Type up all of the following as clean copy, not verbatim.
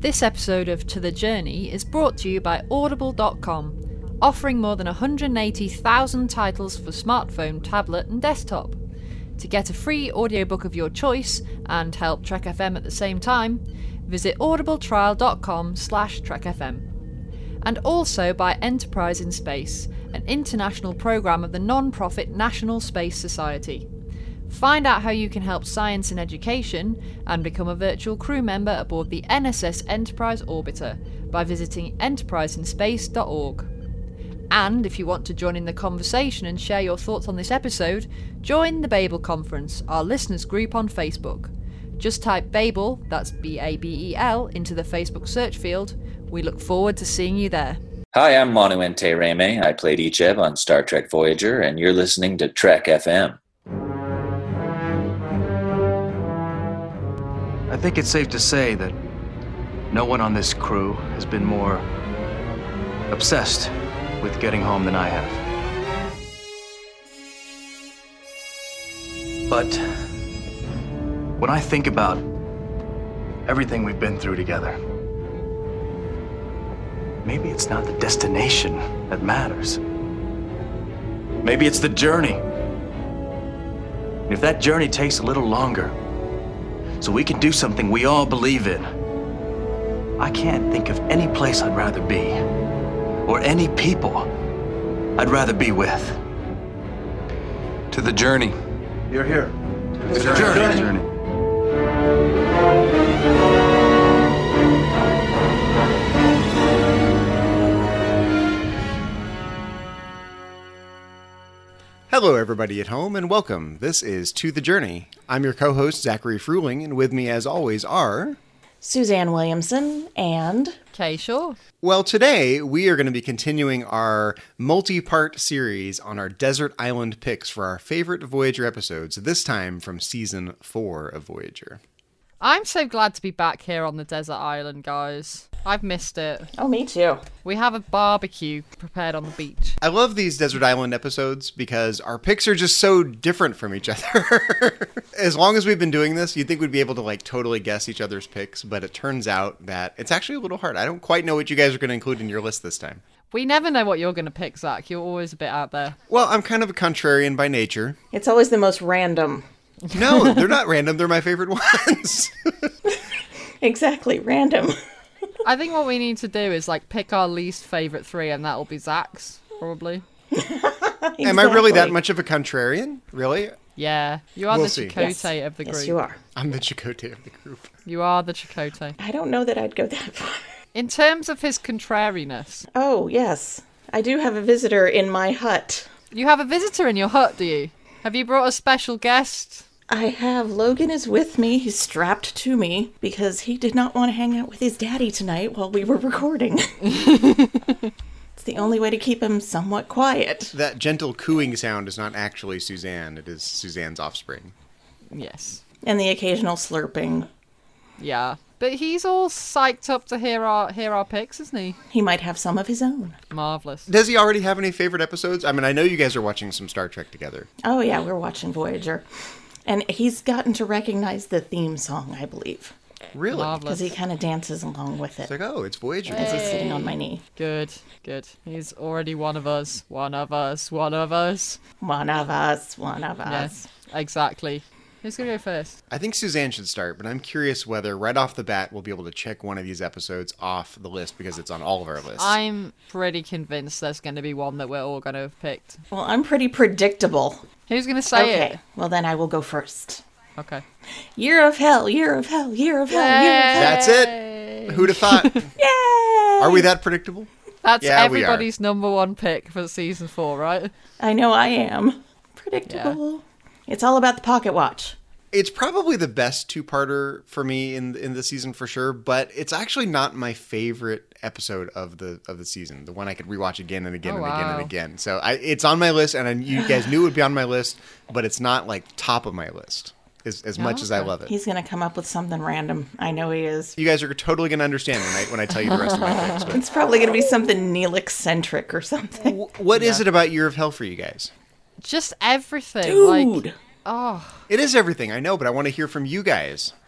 This episode of To The Journey is brought to you by Audible.com, offering more than 180,000 titles for smartphone, tablet and desktop. To get a free audiobook of your choice and help Trek FM at the same time, visit audibletrial.com/trekfm. And also by Enterprise in Space, an international programme of the non-profit National Space Society. Find out how you can help science and education and become a virtual crew member aboard the NSS Enterprise Orbiter by visiting enterpriseinspace.org. And if you want to join in the conversation and share your thoughts on this episode, join the Babel Conference, our listeners group on Facebook. Just type Babel, that's B-A-B-E-L, into the Facebook search field. We look forward to seeing you there. Hi, I'm Manu Reme. I played Ichev on Star Trek Voyager, and you're listening to Trek FM. I think it's safe to say that no one on this crew has been more obsessed with getting home than I have. But when I think about everything we've been through together, maybe it's not the destination that matters. Maybe it's the journey. And if that journey takes a little longer, so we can do something we all believe in, I can't think of any place I'd rather be, or any people I'd rather be with. To the journey. You're here. To the journey. Hello, everybody at home, and welcome. This is To The Journey. I'm your co-host, Zachary Fruling, and with me, as always, are... Suzanne Williamson and... Kay Shaw. Well, today, we are going to be continuing our multi-part series on our desert island picks for our favorite Voyager episodes, this time from Season 4 of Voyager. I'm so glad to be back here on the desert island, guys. I've missed it. Oh, me too. We have a barbecue prepared on the beach. I love these desert island episodes because our picks are just so different from each other. As long as we've been doing this, you'd think we'd be able to totally guess each other's picks, but it turns out that it's actually a little hard. I don't quite know what you guys are going to include in your list this time. We never know what you're going to pick, Zach. You're always a bit out there. Well, I'm kind of a contrarian by nature. It's always the most random. No, they're not random. They're my favorite ones. Exactly, random. I think what we need to do is pick our least favourite three, and that'll be Zach's, probably. Exactly. Am I really that much of a contrarian? Really? Yeah. You are We'll the see. Chakotay of the group. Yes, you are. I'm the Chakotay of the group. You are the Chakotay. I don't know that I'd go that far. In terms of his contrariness, Oh, yes. I do have a visitor in my hut. you have a visitor in your hut, do you? Have you brought a special guest? I have. Logan is with me. He's strapped to me because he did not want to hang out with his daddy tonight while we were recording. It's the only way to keep him somewhat quiet. That gentle cooing sound is not actually Suzanne. It is Suzanne's offspring. Yes. And the occasional slurping. Yeah. But he's all psyched up to hear our picks, isn't he? He might have some of his own. Marvellous. Does he already have any favorite episodes? I mean, I know you guys are watching some Star Trek together. Oh, yeah, we're watching Voyager. And he's gotten to recognize the theme song, I believe. Really? Marvellous. Because he kind of dances along with It's it like, oh, it's Voyager. as he's sitting on my knee. Good, good. He's already one of us. One of us. One of us. One of us, one of us. Yes, exactly. Who's going to go first? I think Suzanne should start, but I'm curious whether right off the bat we'll be able to check one of these episodes off the list because it's on all of our lists. I'm pretty convinced there's going to be one that we're all going to have picked. Well, I'm pretty predictable. Who's going to say Okay, well then I will go first. it? Okay. Year of Hell, Year of Hell, Year of Hell, Year of Hell. That's it. Who'd have thought? Yay! Are we that predictable? That's Yeah, we are. everybody's number one pick for season 4, right? I know I am. Predictable. It's all about the pocket watch. It's probably the best two-parter for me in the season for sure, but it's actually not my favorite episode of the season. The one I could rewatch again and again Oh, and again and wow. again. So it's on my list, and you guys knew it would be on my list, but it's not top of my list as much as I okay. love it. He's going to come up with something random. I know he is. You guys are totally going to understand when I tell you the rest of my picks. But It's probably going to be something Neelix-centric or something. what is it about Year of Hell for you guys? Just everything. Dude! Oh, It is everything, I know, but I want to hear from you guys.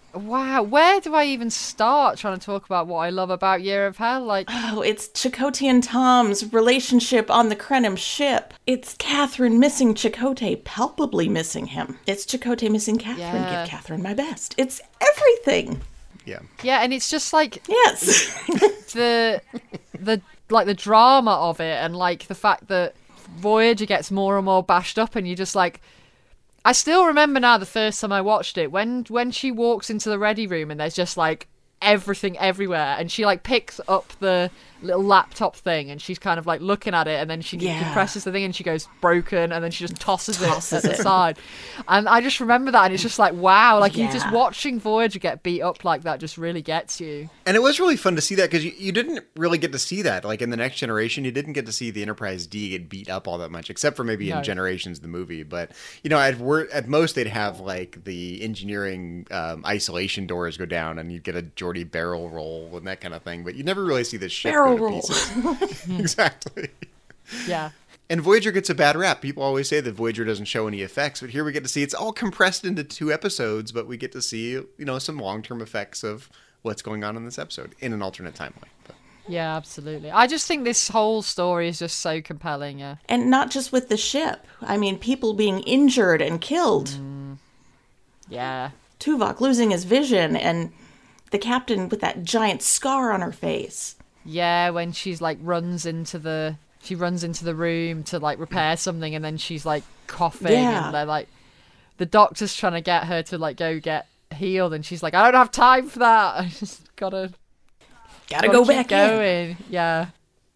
Wow, where do I even start trying to talk about what I love about Year of Hell? Like, Oh, it's Chakotay and Tom's relationship on the Krenim ship. It's Catherine missing Chakotay, palpably missing him. It's Chakotay missing Catherine. Yeah. Give Catherine my best. It's everything. Yeah. yeah, and it's just like Yes. the like the drama of it, and like the fact that Voyager gets more and more bashed up, and you're just like, I still remember now the first time I watched it when she walks into the ready room and there's just like everything everywhere, and she like picks up the little laptop thing and she's kind of like looking at it, and then she Yeah. presses the thing and she goes broken, and then she just tosses it Tosses at the it. side. And I just remember that, and it's just like, wow, like you just Yeah. watching Voyager get beat up like that just really gets you. And it was really fun to see that because you didn't really get to see that. Like in the Next Generation, you didn't get to see the Enterprise D get beat up all that much, except for maybe No. in Generations, the movie. But, you know, at most they'd have like the engineering isolation doors go down and you'd get a Geordie barrel roll and that kind of thing. But you never really see the ship Barrel go to roll. pieces. Exactly. Yeah. And Voyager gets a bad rap. People always say that Voyager doesn't show any effects, but here we get to see it's all compressed into 2 episodes, but we get to see, you know, some long-term effects of what's going on in this episode in an alternate timeline. But Yeah, absolutely. I just think this whole story is just so compelling. Yeah. And not just with the ship. I mean, people being injured and killed. Yeah. Tuvok losing his vision, and the captain with that giant scar on her face. Yeah, when she's like runs into the room to like repair something, and then she's like coughing, Yeah. and they're like, the doctor's trying to get her to like go get healed, and she's like, I don't have time for that. I just gotta Gotta go keep back in. going. Yeah.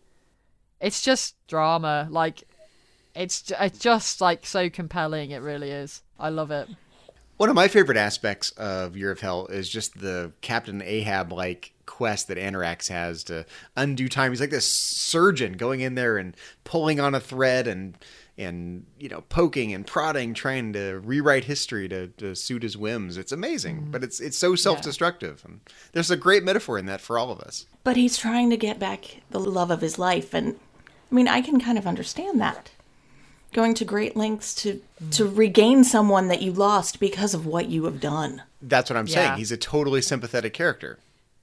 It's just drama. Like, it's just like so compelling. It really is. I love it. one of my favorite aspects of Year of Hell is just the Captain Ahab like quest that Anarax has to undo time. He's like this surgeon going in there and pulling on a thread and you know, poking and prodding, trying to rewrite history to suit his whims. It's amazing, but it's so self-destructive. And there's a great metaphor in that for all of us. But he's trying to get back the love of his life, and I mean, I can kind of understand that. Going to great lengths to regain someone that you lost because of what you have done. That's what I'm Yeah. saying. He's a totally sympathetic character.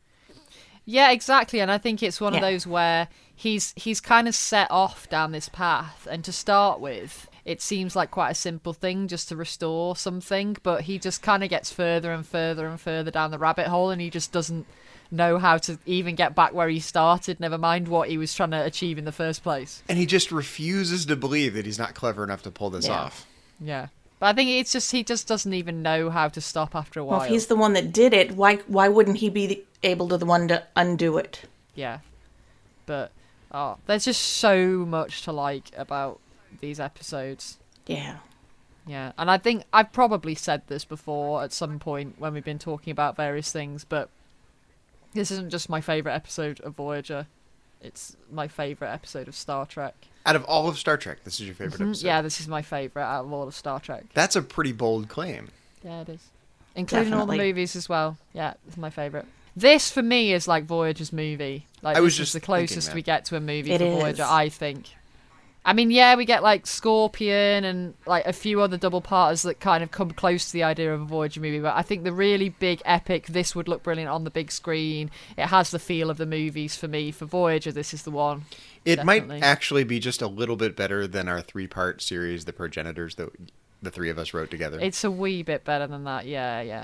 Yeah, exactly. And I think it's one of Yeah. those where he's kind of set off down this path, and to start with, it seems like quite a simple thing just to restore something, but he just kind of gets further and further and further down the rabbit hole, and he just doesn't know how to even get back where he started, never mind what he was trying to achieve in the first place. And he just refuses to believe that he's not clever enough to pull this Yeah. off. Yeah. But I think it's just he just doesn't even know how to stop after a while. Well, if he's the one that did it, why wouldn't he be able to the one to undo it? Yeah. But there's just so much to like about these episodes. Yeah. Yeah, and I think I've probably said this before at some point when we've been talking about various things, but this isn't just my favourite episode of Voyager. It's my favourite episode of Star Trek. Out of all of Star Trek, this is your favorite episode. Yeah, this is my favourite out of all of Star Trek. That's a pretty bold claim. Yeah, it is. Including all the Definitely. movies as well. Yeah, it's my favourite. This, for me, is like Voyager's movie. Like, I was this is just the thinking closest that. we get to a movie It for is. Voyager, I think. I mean, yeah, we get like Scorpion and like a few other double parters that kind of come close to the idea of a Voyager movie, but I think the really big epic, this would look brilliant on the big screen. It has the feel of the movies for me. For Voyager, this is the one. It Definitely. might actually be just a little bit better than our 3-part series, The Progenitors, that the three of us wrote together. It's a wee bit better than that. Yeah.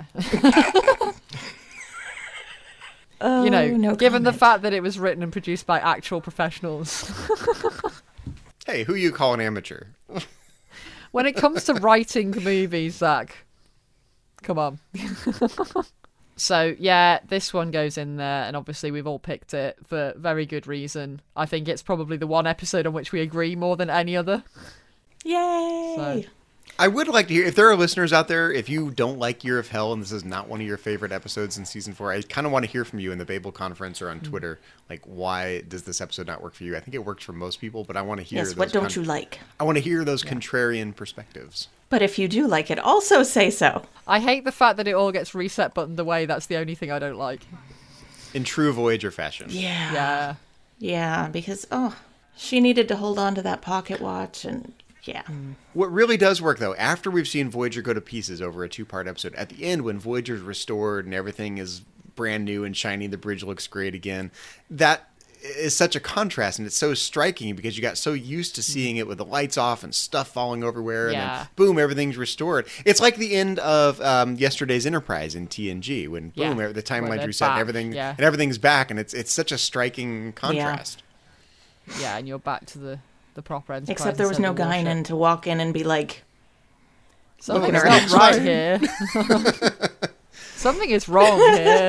Oh, You know, no given the comment. fact that it was written and produced by actual professionals. Hey, who you call an amateur? When it comes to writing movies, Zach, come on. So, yeah, this one goes in there, and obviously we've all picked it for very good reason. I think it's probably the one episode on which we agree more than any other. Yay! So- I would like to hear, if there are listeners out there, if you don't like Year of Hell and this is not one of your favorite episodes in season 4, I kind of want to hear from you in the Babel conference or on Twitter. Like, why does this episode not work for you? I think it works for most people, but I want to hear Yes, what don't you like? I want to hear those contrarian perspectives. But if you do like it, also say so. I hate the fact that it all gets reset buttoned away. That's the only thing I don't like. In true Voyager fashion. Yeah. Yeah. Yeah, because, she needed to hold on to that pocket watch, and Yeah. What really does work, though, after we've seen Voyager go to pieces over a 2-part episode, at the end when Voyager's restored and everything is brand new and shiny, the bridge looks great again, that is such a contrast, and it's so striking because you got so used to seeing it with the lights off and stuff falling everywhere, and then boom, everything's restored. It's like the end of yesterday's Enterprise in TNG, when boom, the timeline's reset and everything's back, and it's such a striking contrast. Yeah, and you're back to the proper Enterprise. Except there was no Guinan to walk in and be like, something's not right here. Something is wrong here.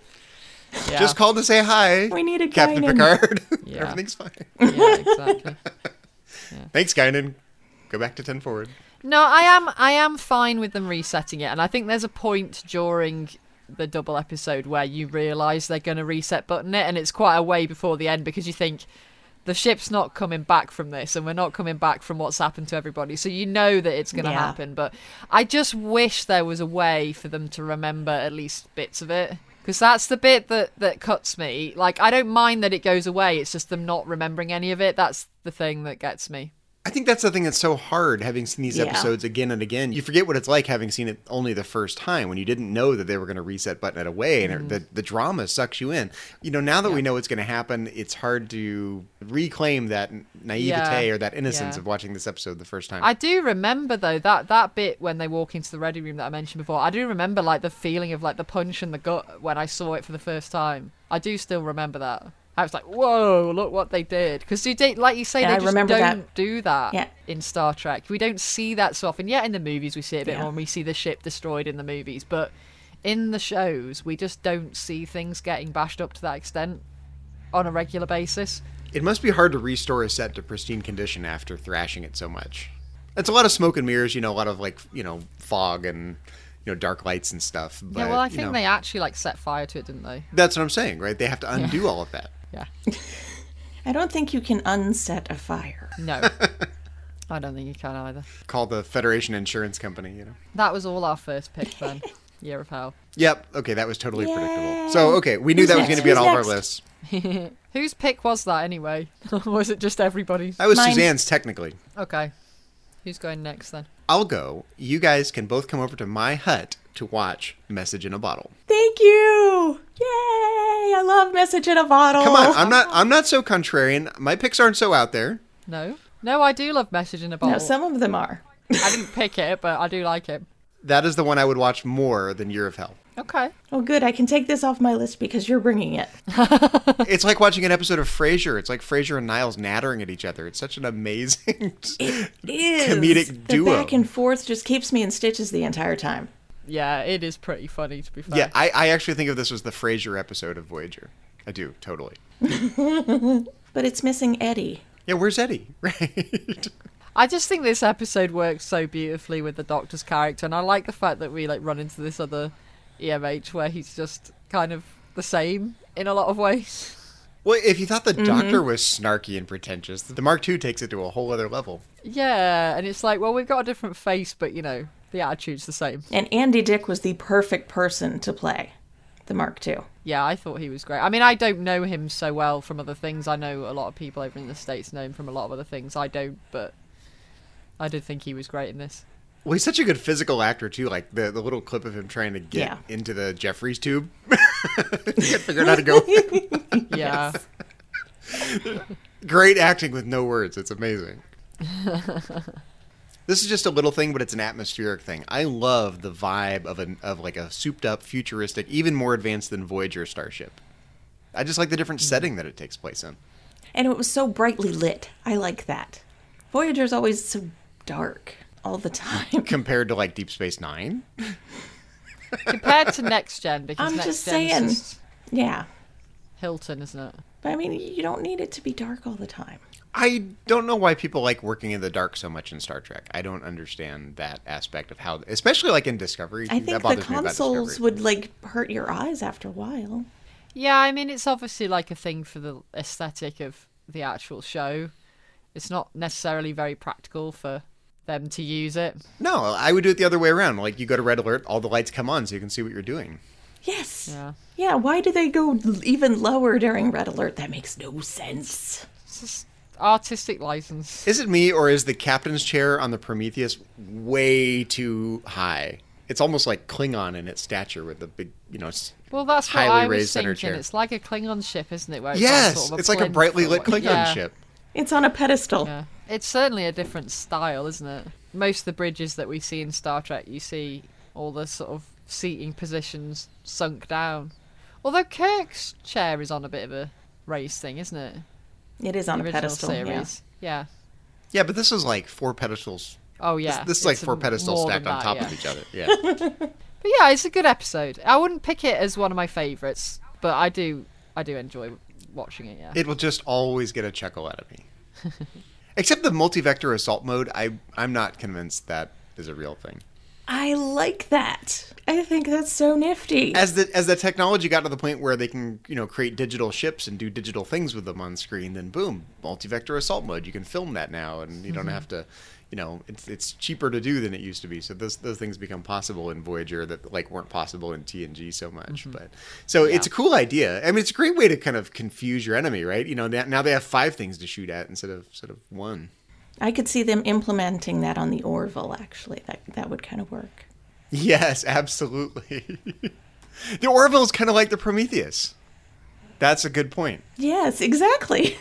Yeah. Just called to say hi. We need a Captain Guinan. Picard. Yeah. Everything's fine. Yeah, exactly. Thanks, Guinan. Go back to 10 forward. No, I am fine with them resetting it, and I think there's a point during the double episode where you realise they're going to reset button it, and it's quite a way before the end because you think the ship's not coming back from this, and we're not coming back from what's happened to everybody, so you know that it's going to happen. But I just wish there was a way for them to remember at least bits of it. Because that's the bit that cuts me. Like, I don't mind that it goes away. It's just them not remembering any of it. That's the thing that gets me. I think that's the thing that's so hard, having seen these episodes again and again. You forget what it's like having seen it only the first time, when you didn't know that they were going to reset button it away, and the drama sucks you in. You know, now that we know what's going to happen, it's hard to reclaim that naivete or that innocence of watching this episode the first time. I do remember, though, that bit when they walk into the ready room that I mentioned before. I do remember, like, the feeling of, like, the punch in the gut when I saw it for the first time. I do still remember that. I was like, whoa, look what they did. Because, like you say, they just don't do that in Star Trek. We don't see that so often. Yeah, in the movies we see it a bit more, and we see the ship destroyed in the movies. But in the shows, we just don't see things getting bashed up to that extent on a regular basis. It must be hard to restore a set to pristine condition after thrashing it so much. It's a lot of smoke and mirrors, a lot of, like, fog and... dark lights and stuff. But, yeah, well, I think they actually, like, set fire to it, didn't they? That's what I'm saying, right? They have to undo all of that. Yeah. I don't think you can unset a fire. No. I don't think you can either. Call the Federation Insurance Company, That was all our first pick then. Year of Hell. Yep. Okay, that was totally predictable. So, okay, we knew that was going to be on all of our lists. Whose pick was that anyway? Or was it just everybody's? That was mine. Suzanne's, technically. Okay. Who's going next then? I'll go. You guys can both come over to my hut to watch Message in a Bottle. Thank you! Yay! I love Message in a Bottle. Come on, I'm not so contrarian. My picks aren't so out there. No, I do love Message in a Bottle. No, some of them are. I didn't pick it, but I do like it. That is the one I would watch more than Year of Hell. Okay. Oh, good. I can take this off my list because you're bringing it. It's like watching an episode of Frasier. It's like Frasier and Niles nattering at each other. It's such an amazing comedic duo. The back and forth just keeps me in stitches the entire time. Yeah, it is pretty funny, to be fair. Yeah, I actually think of this as the Frasier episode of Voyager. I do, totally. But it's missing Eddie. Yeah, where's Eddie? Right. I just think this episode works so beautifully with the Doctor's character, and I like the fact that we run into this other EMH where he's just kind of the same in a lot of ways. Well, if you thought the Doctor was snarky and pretentious, the Mark II takes it to a whole other level. Yeah, and it's like, well, we've got a different face, but, the attitude's the same. And Andy Dick was the perfect person to play the Mark II. Yeah, I thought he was great. I mean, I don't know him so well from other things. I know a lot of people over in the States know him from a lot of other things. I don't, but I did think he was great in this. Well, he's such a good physical actor, too. Like, the little clip of him trying to get into the Jeffries tube. He can't figure out how to go. Yeah. Great acting with no words. It's amazing. This is just a little thing, but it's an atmospheric thing. I love the vibe of like a souped-up, futuristic, even more advanced than Voyager starship. I just like the different setting that it takes place in. And it was so brightly lit. I like that. Voyager's always so dark all the time. Compared to, like, Deep Space Nine? Compared to Next Gen, because I'm Next just Gen's saying. Yeah. Hilton, isn't it? But, I mean, you don't need it to be dark all the time. I don't know why people like working in the dark so much in Star Trek. I don't understand that aspect of how, especially like in Discovery. I think the consoles would like hurt your eyes after a while. Yeah, I mean, it's obviously like a thing for the aesthetic of the actual show. It's not necessarily very practical for them to use it. No, I would do it the other way around. Like, you go to Red Alert, all the lights come on so you can see what you're doing. Yes. Yeah. Yeah, why do they go even lower during Red Alert? That makes no sense. It's just, artistic license. Is it me, or is the captain's chair on the Prometheus way too high? It's almost like Klingon in its stature with the big, Well, that's what highly I was raised center thinking. chair. It's like a Klingon ship, isn't it? Where it's Yes, on sort of it's like a plinth brightly or lit what- Klingon yeah. ship. It's on a pedestal. Yeah. It's certainly a different style, isn't it? Most of the bridges that we see in Star Trek, you see all the sort of seating positions sunk down. Although Kirk's chair is on a bit of a raised thing, isn't it? It is on The a original pedestal. Yeah. series. Yeah. Yeah, but this is like 4 pedestals. Oh, yeah. This is like It's 4 pedestals more stacked than on that, top yeah. of each other. Yeah. But yeah, it's a good episode. I wouldn't pick it as one of my favourites, but I do enjoy watching it, yeah. It will just always get a chuckle out of me. Except the multi-vector assault mode, I'm not convinced that is a real thing. I like that. I think that's so nifty. As the technology got to the point where they can, create digital ships and do digital things with them on screen, then boom, multi-vector assault mode. You can film that now, and you don't have to, it's cheaper to do than it used to be. So those things become possible in Voyager that weren't possible in TNG so much. But so it's a cool idea. I mean, it's a great way to kind of confuse your enemy, right? Now they have 5 things to shoot at instead of 1. I could see them implementing that on the Orville, actually. That would kind of work. Yes, absolutely. The Orville is kind of like the Prometheus. That's a good point. Yes, exactly.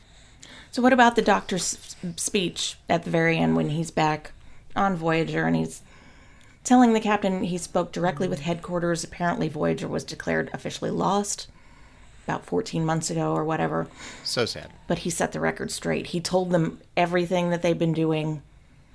So what about the Doctor's speech at the very end when he's back on Voyager and he's telling the captain he spoke directly with headquarters? Apparently Voyager was declared officially lost about 14 months ago or whatever. So sad. But he set the record straight. He told them everything that they've been doing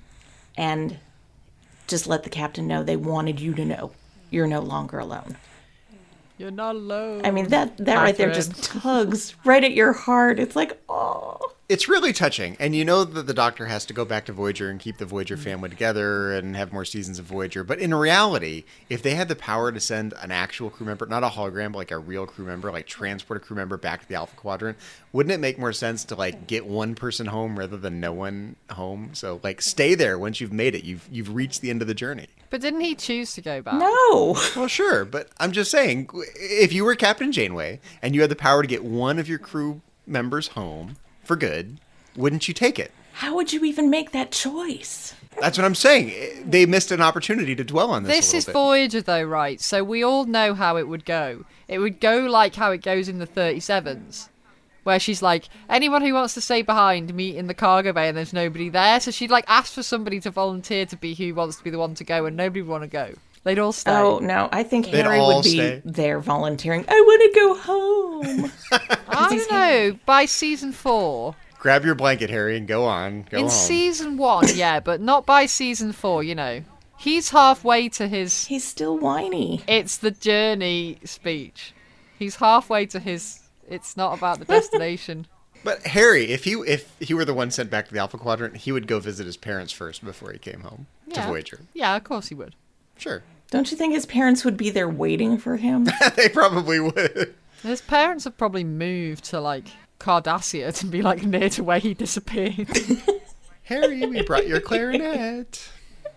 and just let the captain know they wanted you to know you're no longer alone. You're not alone. I mean, that right there just tugs right at your heart. It's like, oh. It's really touching. And you know that the Doctor has to go back to Voyager and keep the Voyager family together and have more seasons of Voyager. But in reality, if they had the power to send an actual crew member, not a hologram, but like a real crew member, like transport a crew member back to the Alpha Quadrant, wouldn't it make more sense to get one person home rather than no one home? So stay there once you've made it. You've reached the end of the journey. But didn't he choose to go back? No. Well, sure, but I'm just saying, if you were Captain Janeway and you had the power to get one of your crew members home for good, wouldn't you take it? How would you even make that choice? That's what I'm saying. They missed an opportunity to dwell on this This a is little bit. Voyager, though, right? So we all know how it would go. It would go like how it goes in the 37s, where she's like, anyone who wants to stay behind, meet in the cargo bay, and there's nobody there. So she'd ask for somebody to volunteer to be who wants to be the one to go, and nobody would want to go. They'd all stay. Oh, no. I think They'd Harry all would be stay. there volunteering. I want to go home. I don't know. By season 4. Grab your blanket, Harry, and go on. Go In home. season 1, yeah, but not by season 4, He's halfway to his He's still whiny. "It's the journey" speech. He's halfway to his "it's not about the destination." But Harry, if he were the one sent back to the Alpha Quadrant, he would go visit his parents first before he came home to Yeah. Voyager. Yeah, of course he would. Sure. Don't you think his parents would be there waiting for him? They probably would. His parents have probably moved to Cardassia to be near to where he disappeared. Harry, we brought your clarinet.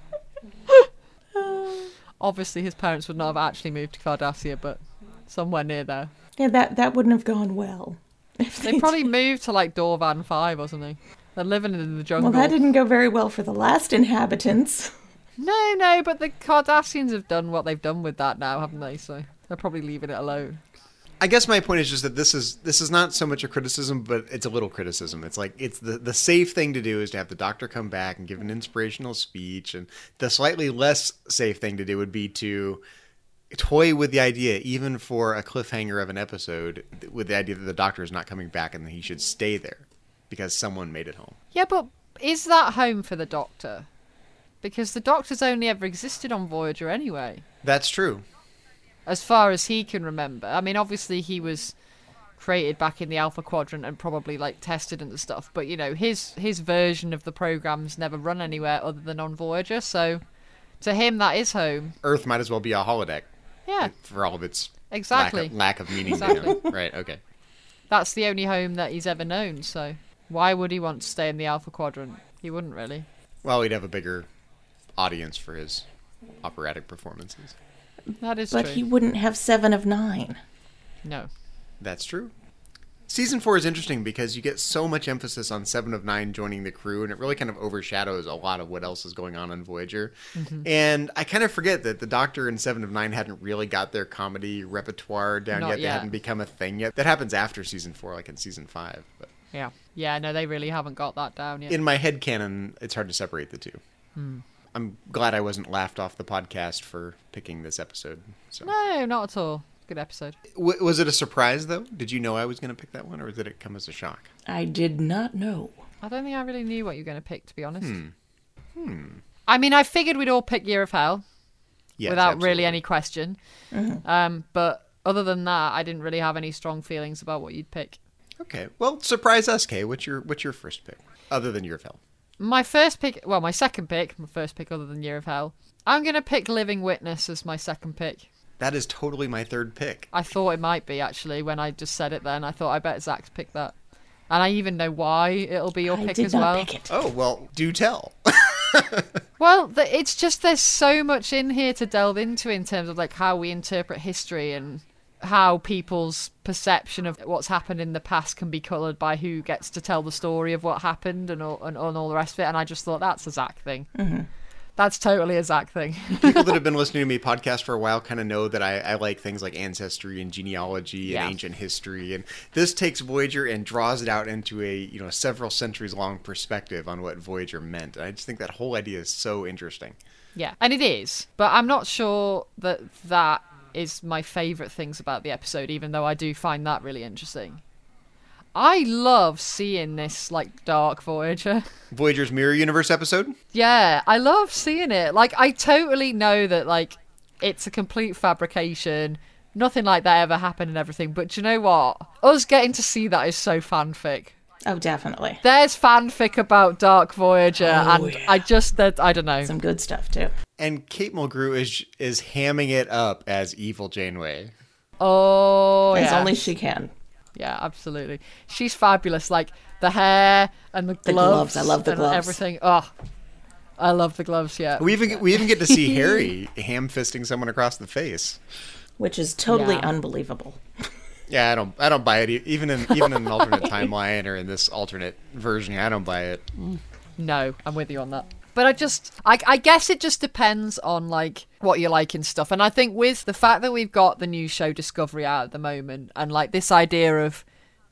Obviously, his parents would not have actually moved to Cardassia, but somewhere near there. Yeah, that wouldn't have gone well. They probably moved to Dorvan 5 or something. They're living in the jungle. Well, that didn't go very well for the last inhabitants. No, but the Cardassians have done what they've done with that now, haven't they? So they're probably leaving it alone. I guess my point is just that this is not so much a criticism, but it's a little criticism. It's it's the safe thing to do is to have the Doctor come back and give an inspirational speech, and the slightly less safe thing to do would be to toy with the idea, even for a cliffhanger of an episode, with the idea that the Doctor is not coming back and that he should stay there because someone made it home. Yeah, but is that home for the Doctor? Because the Doctor's only ever existed on Voyager anyway. That's true. As far as he can remember. I mean, obviously he was created back in the Alpha Quadrant and probably tested and stuff, but his version of the program's never run anywhere other than on Voyager, so to him that is home. Earth might as well be a holodeck Yeah, for all of its exactly. lack of meaning to Exactly. him. Right, okay. That's the only home that he's ever known, so why would he want to stay in the Alpha Quadrant? He wouldn't really. Well, he'd have a bigger audience for his operatic performances. That is But true. he wouldn't have 7 of 9. No. That's true. Season 4 is interesting because you get so much emphasis on Seven of Nine joining the crew, and it really kind of overshadows a lot of what else is going on Voyager. Mm-hmm. And I kind of forget that the Doctor and Seven of Nine hadn't really got their comedy repertoire down yet. They hadn't become a thing yet. That happens after Season 4, like in Season 5. But Yeah, no, they really haven't got that down yet. In my headcanon, it's hard to separate the two. I'm glad I wasn't laughed off the podcast for picking this episode. So. No, not at all. Good episode. Was it a surprise, though? Did you know I was going to pick that one, or did it come as a shock? I did not know. I don't think I really knew what you were going to pick, to be honest. I mean, I figured we'd all pick Year of Hell without really any question. Mm-hmm. But other than that, I didn't really have any strong feelings about what you'd pick. Okay. Well, surprise us, Kay. What's your first pick, other than Year of Hell? My second pick, my first pick other than Year of Hell, I'm going to pick Living Witness as my second pick. That is totally my third pick. I thought it might be, actually, when I just said it then. I thought, I bet Zach's picked that. And I even know why it'll be your pick as well. Pick it. Oh, well, do tell. Well, it's just there's so much in here to delve into in terms of like how we interpret history and how people's perception of what's happened in the past can be coloured by who gets to tell the story of what happened and all the rest of it. And I just thought that's a Zach thing. Mm-hmm. That's totally a Zach thing. People that have been listening to me podcast for a while kind of know that I like things like ancestry and genealogy and ancient history. And this takes Voyager and draws it out into a several centuries long perspective on what Voyager meant. And I just think that whole idea is so interesting. Yeah, and it is. But I'm not sure that is my favourite things about the episode, even though I do find that really interesting. I love seeing this, like, dark Voyager. Voyager's Mirror Universe episode? Yeah, I love seeing it. Like, I totally know that, like, it's a complete fabrication. Nothing like that ever happened and everything. But you know what? Us getting to see that is so fanfic. Oh, definitely. There's fanfic about Dark Voyager, and yeah. I don't know. Some good stuff, too. And Kate Mulgrew is hamming it up as evil Janeway. Oh, as only she can. Yeah, absolutely. She's fabulous. Like, the hair and the gloves. I love the gloves. Everything. Oh, I love the gloves, yeah. We even get to see Harry ham-fisting someone across the face. Which is totally unbelievable. Yeah, I don't buy it. Even in an alternate timeline or in this alternate version, I don't buy it. No, I'm with you on that. But I guess it just depends on, like, what you like and stuff. And I think with the fact that we've got the new show Discovery out at the moment, and, like, this idea of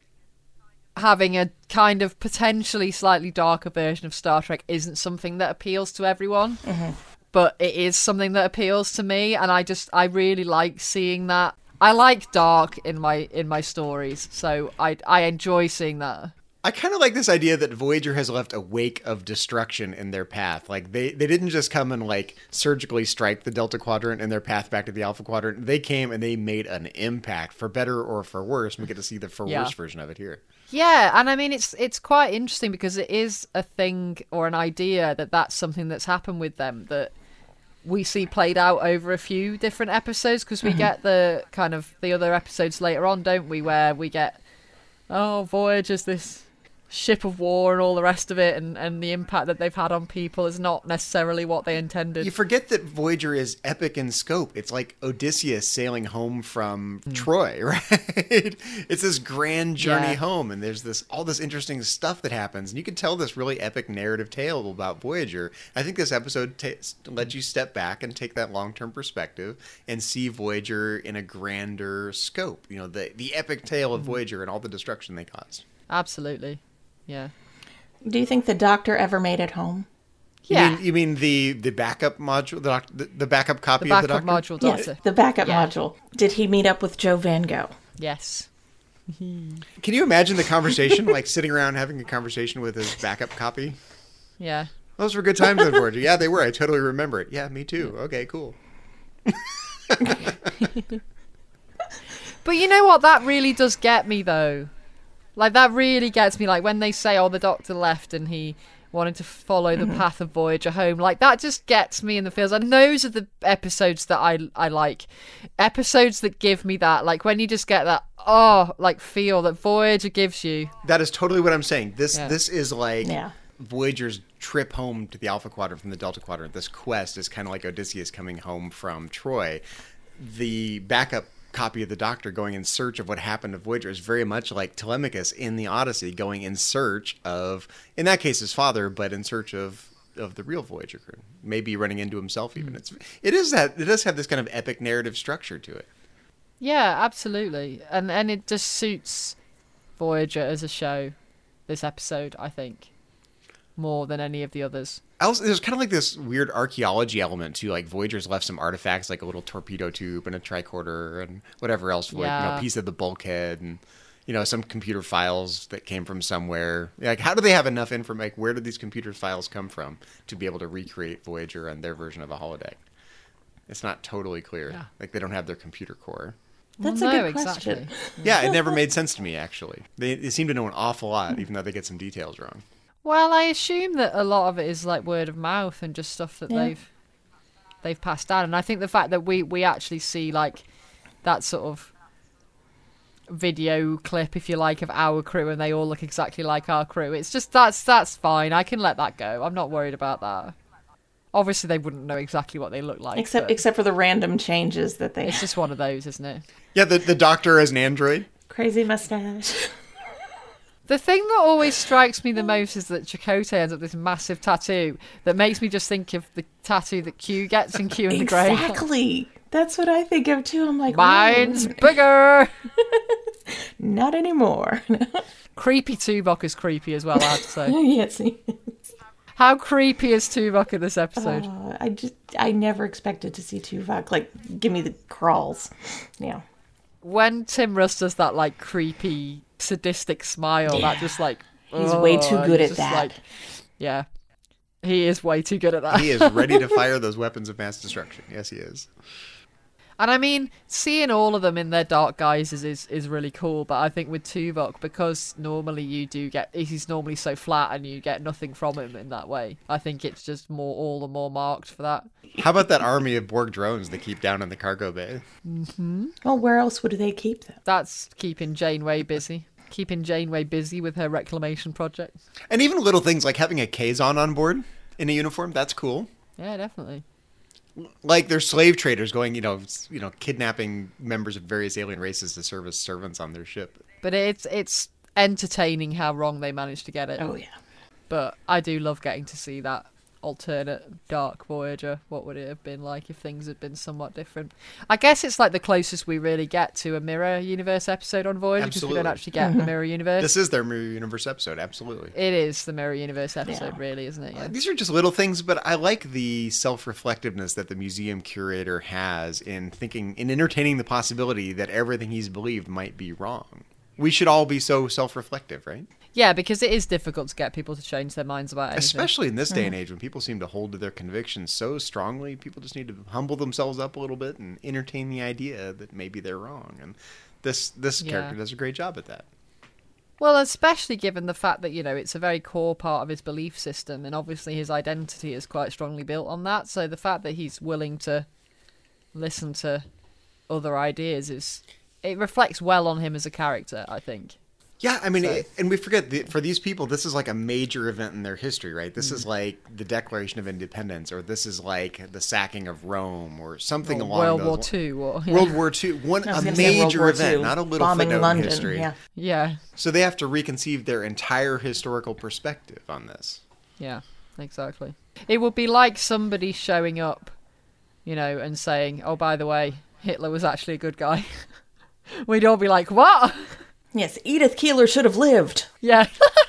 having a kind of potentially slightly darker version of Star Trek isn't something that appeals to everyone. Mm-hmm. But it is something that appeals to me, and I really like seeing that. I like dark in my stories, so I enjoy seeing that. I kind of like this idea that Voyager has left a wake of destruction in their path. Like, they didn't just come and, like, surgically strike the Delta Quadrant in their path back to the Alpha Quadrant. They came and they made an impact, for better or for worse. We get to see the for worse version of it here. Yeah, and I mean, it's quite interesting because it is a thing or an idea that's something that's happened with them that we see played out over a few different episodes, because we get the kind of the other episodes later on, don't we, where we get, Voyager's this ship of war and all the rest of it, and the impact that they've had on people is not necessarily what they intended. You forget that Voyager is epic in scope. It's like Odysseus sailing home from Troy, right? It's this grand journey home, and there's all this interesting stuff that happens, and you can tell this really epic narrative tale about Voyager. I think this episode lets you step back and take that long-term perspective and see Voyager in a grander scope. You know, the epic tale of Voyager and all the destruction they caused. Absolutely. Yeah. Do you think the Doctor ever made it home? Yeah. You mean the backup module, the backup copy of the Doctor? Module, Doctor. Yes, the backup module. Did he meet up with Joe Van Gogh? Yes. Can you imagine the conversation, like sitting around having a conversation with his backup copy? Yeah. Those were good times on Voyager. Yeah, they were. I totally remember it. Yeah, me too. Okay, cool. But you know what? That really does get me, though. Like, that really gets me. Like, when they say, the Doctor left and he wanted to follow the path of Voyager home, like, that just gets me in the feels. And those are the episodes that I like. Episodes that give me that, like, when you just get that, feel that Voyager gives you. That is totally what I'm saying. This is like Voyager's trip home to the Alpha Quadrant from the Delta Quadrant. This quest is kind of like Odysseus coming home from Troy. The backup copy of the Doctor going in search of what happened to Voyager is very much like Telemachus in the Odyssey going in search of, in that case, his father, but in search of the real Voyager crew. Maybe running into himself even. It does have this kind of epic narrative structure to it. Yeah, absolutely. And it just suits Voyager as a show, this episode, I think, more than any of the others. Also, there's kind of like this weird archaeology element to like Voyager's left some artifacts like a little torpedo tube and a tricorder and whatever else, a piece of the bulkhead and some computer files that came from somewhere. Like, how do they have enough information? Like, where did these computer files come from to be able to recreate Voyager and their version of a holodeck? It's not totally clear. Yeah. Like, they don't have their computer core. That's a good question. Exactly. Yeah, it never made sense to me, actually. They seem to know an awful lot, even though they get some details wrong. Well, I assume that a lot of it is like word of mouth and just stuff that they've passed down. And I think the fact that we actually see like that sort of video clip, if you like, of our crew and they all look exactly like our crew, it's just that's fine. I can let that go. I'm not worried about that. Obviously, they wouldn't know exactly what they look like. Except for the random changes that they... It's just one of those, isn't it? Yeah, the Doctor as an android. Crazy mustache. The thing that always strikes me the most is that Chakotay ends up with this massive tattoo that makes me just think of the tattoo that Q gets in Q and the Grey. Exactly. That's what I think of too. I'm like, mine's bigger. Not anymore. Creepy Tuvok is creepy as well, I have to say. Yes, he is. How creepy is Tuvok in this episode? I never expected to see Tuvok like give me the crawls. Yeah. When Tim Russ does that like creepy sadistic smile, that just like he's way too good at that. Like, yeah, he is way too good at that. He is ready to fire those weapons of mass destruction. Yes, he is. And I mean, seeing all of them in their dark guises is really cool. But I think with Tuvok, because normally he's normally so flat and you get nothing from him in that way. I think it's just all the more marked for that. How about that army of Borg drones they keep down in the cargo bay? Mm-hmm. Well, where else would they keep them? That's keeping Janeway busy. Keeping Janeway busy with her reclamation project. And even little things like having a Kazon on board in a uniform, that's cool. Yeah, definitely. Like they're slave traders going, kidnapping members of various alien races to serve as servants on their ship. But it's entertaining how wrong they managed to get it. Oh, yeah. But I do love getting to see that alternate dark Voyager. What would it have been like if things had been somewhat different? I guess it's like the closest we really get to a Mirror Universe episode on Voyager, because we don't actually get the Mirror Universe. This is their Mirror Universe episode, absolutely. It is the Mirror Universe episode, really, isn't it? Yeah. These are just little things, but I like the self-reflectiveness that the museum curator has in entertaining the possibility that everything he's believed might be wrong. We should all be so self-reflective, right? Yeah, because it is difficult to get people to change their minds about anything. Especially in this day and age when people seem to hold to their convictions so strongly. People just need to humble themselves up a little bit and entertain the idea that maybe they're wrong. And this character does a great job at that. Well, especially given the fact that, it's a very core part of his belief system, and obviously his identity is quite strongly built on that. So the fact that he's willing to listen to other ideas it reflects well on him as a character, I think. Yeah, I mean, and we forget, for these people, this is like a major event in their history, right? This is like the Declaration of Independence, or this is like the sacking of Rome, or something along World those War II. World War II. A major event, not a little bombing footnote London, in history. Yeah. So they have to reconceive their entire historical perspective on this. Yeah, exactly. It would be like somebody showing up, and saying, oh, by the way, Hitler was actually a good guy. We'd all be like, what? Yes, Edith Keeler should have lived. Yeah.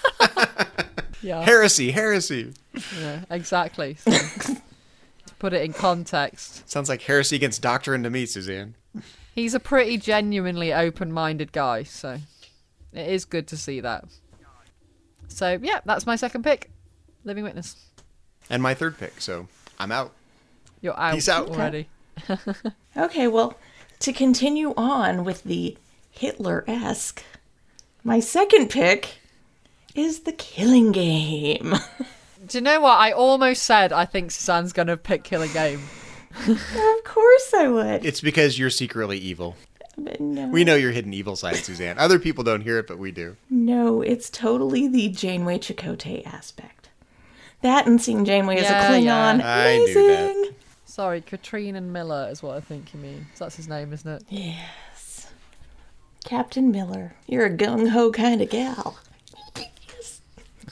Yeah. Heresy. Yeah, exactly. So, to put it in context. Sounds like heresy against doctrine to me, Suzanne. He's a pretty genuinely open-minded guy, so it is good to see that. So, yeah, that's my second pick. Living Witness. And my third pick, so I'm out. You're out. Peace out. Already. Okay, well, to continue on with the Hitler-esque, my second pick is The Killing Game. Do you know what? I almost said I think Suzanne's going to pick Killing Game. Of course I would. It's because you're secretly evil. But no. We know your hidden evil side, Suzanne. Other people don't hear it, but we do. No, it's totally the Janeway Chakotay aspect. That and seeing Janeway as a Klingon. I amazing. knew that. Sorry, Katrine and Miller is what I think you mean. So that's his name, isn't it? Yes. Captain Miller, you're a gung-ho kind of gal. Yes.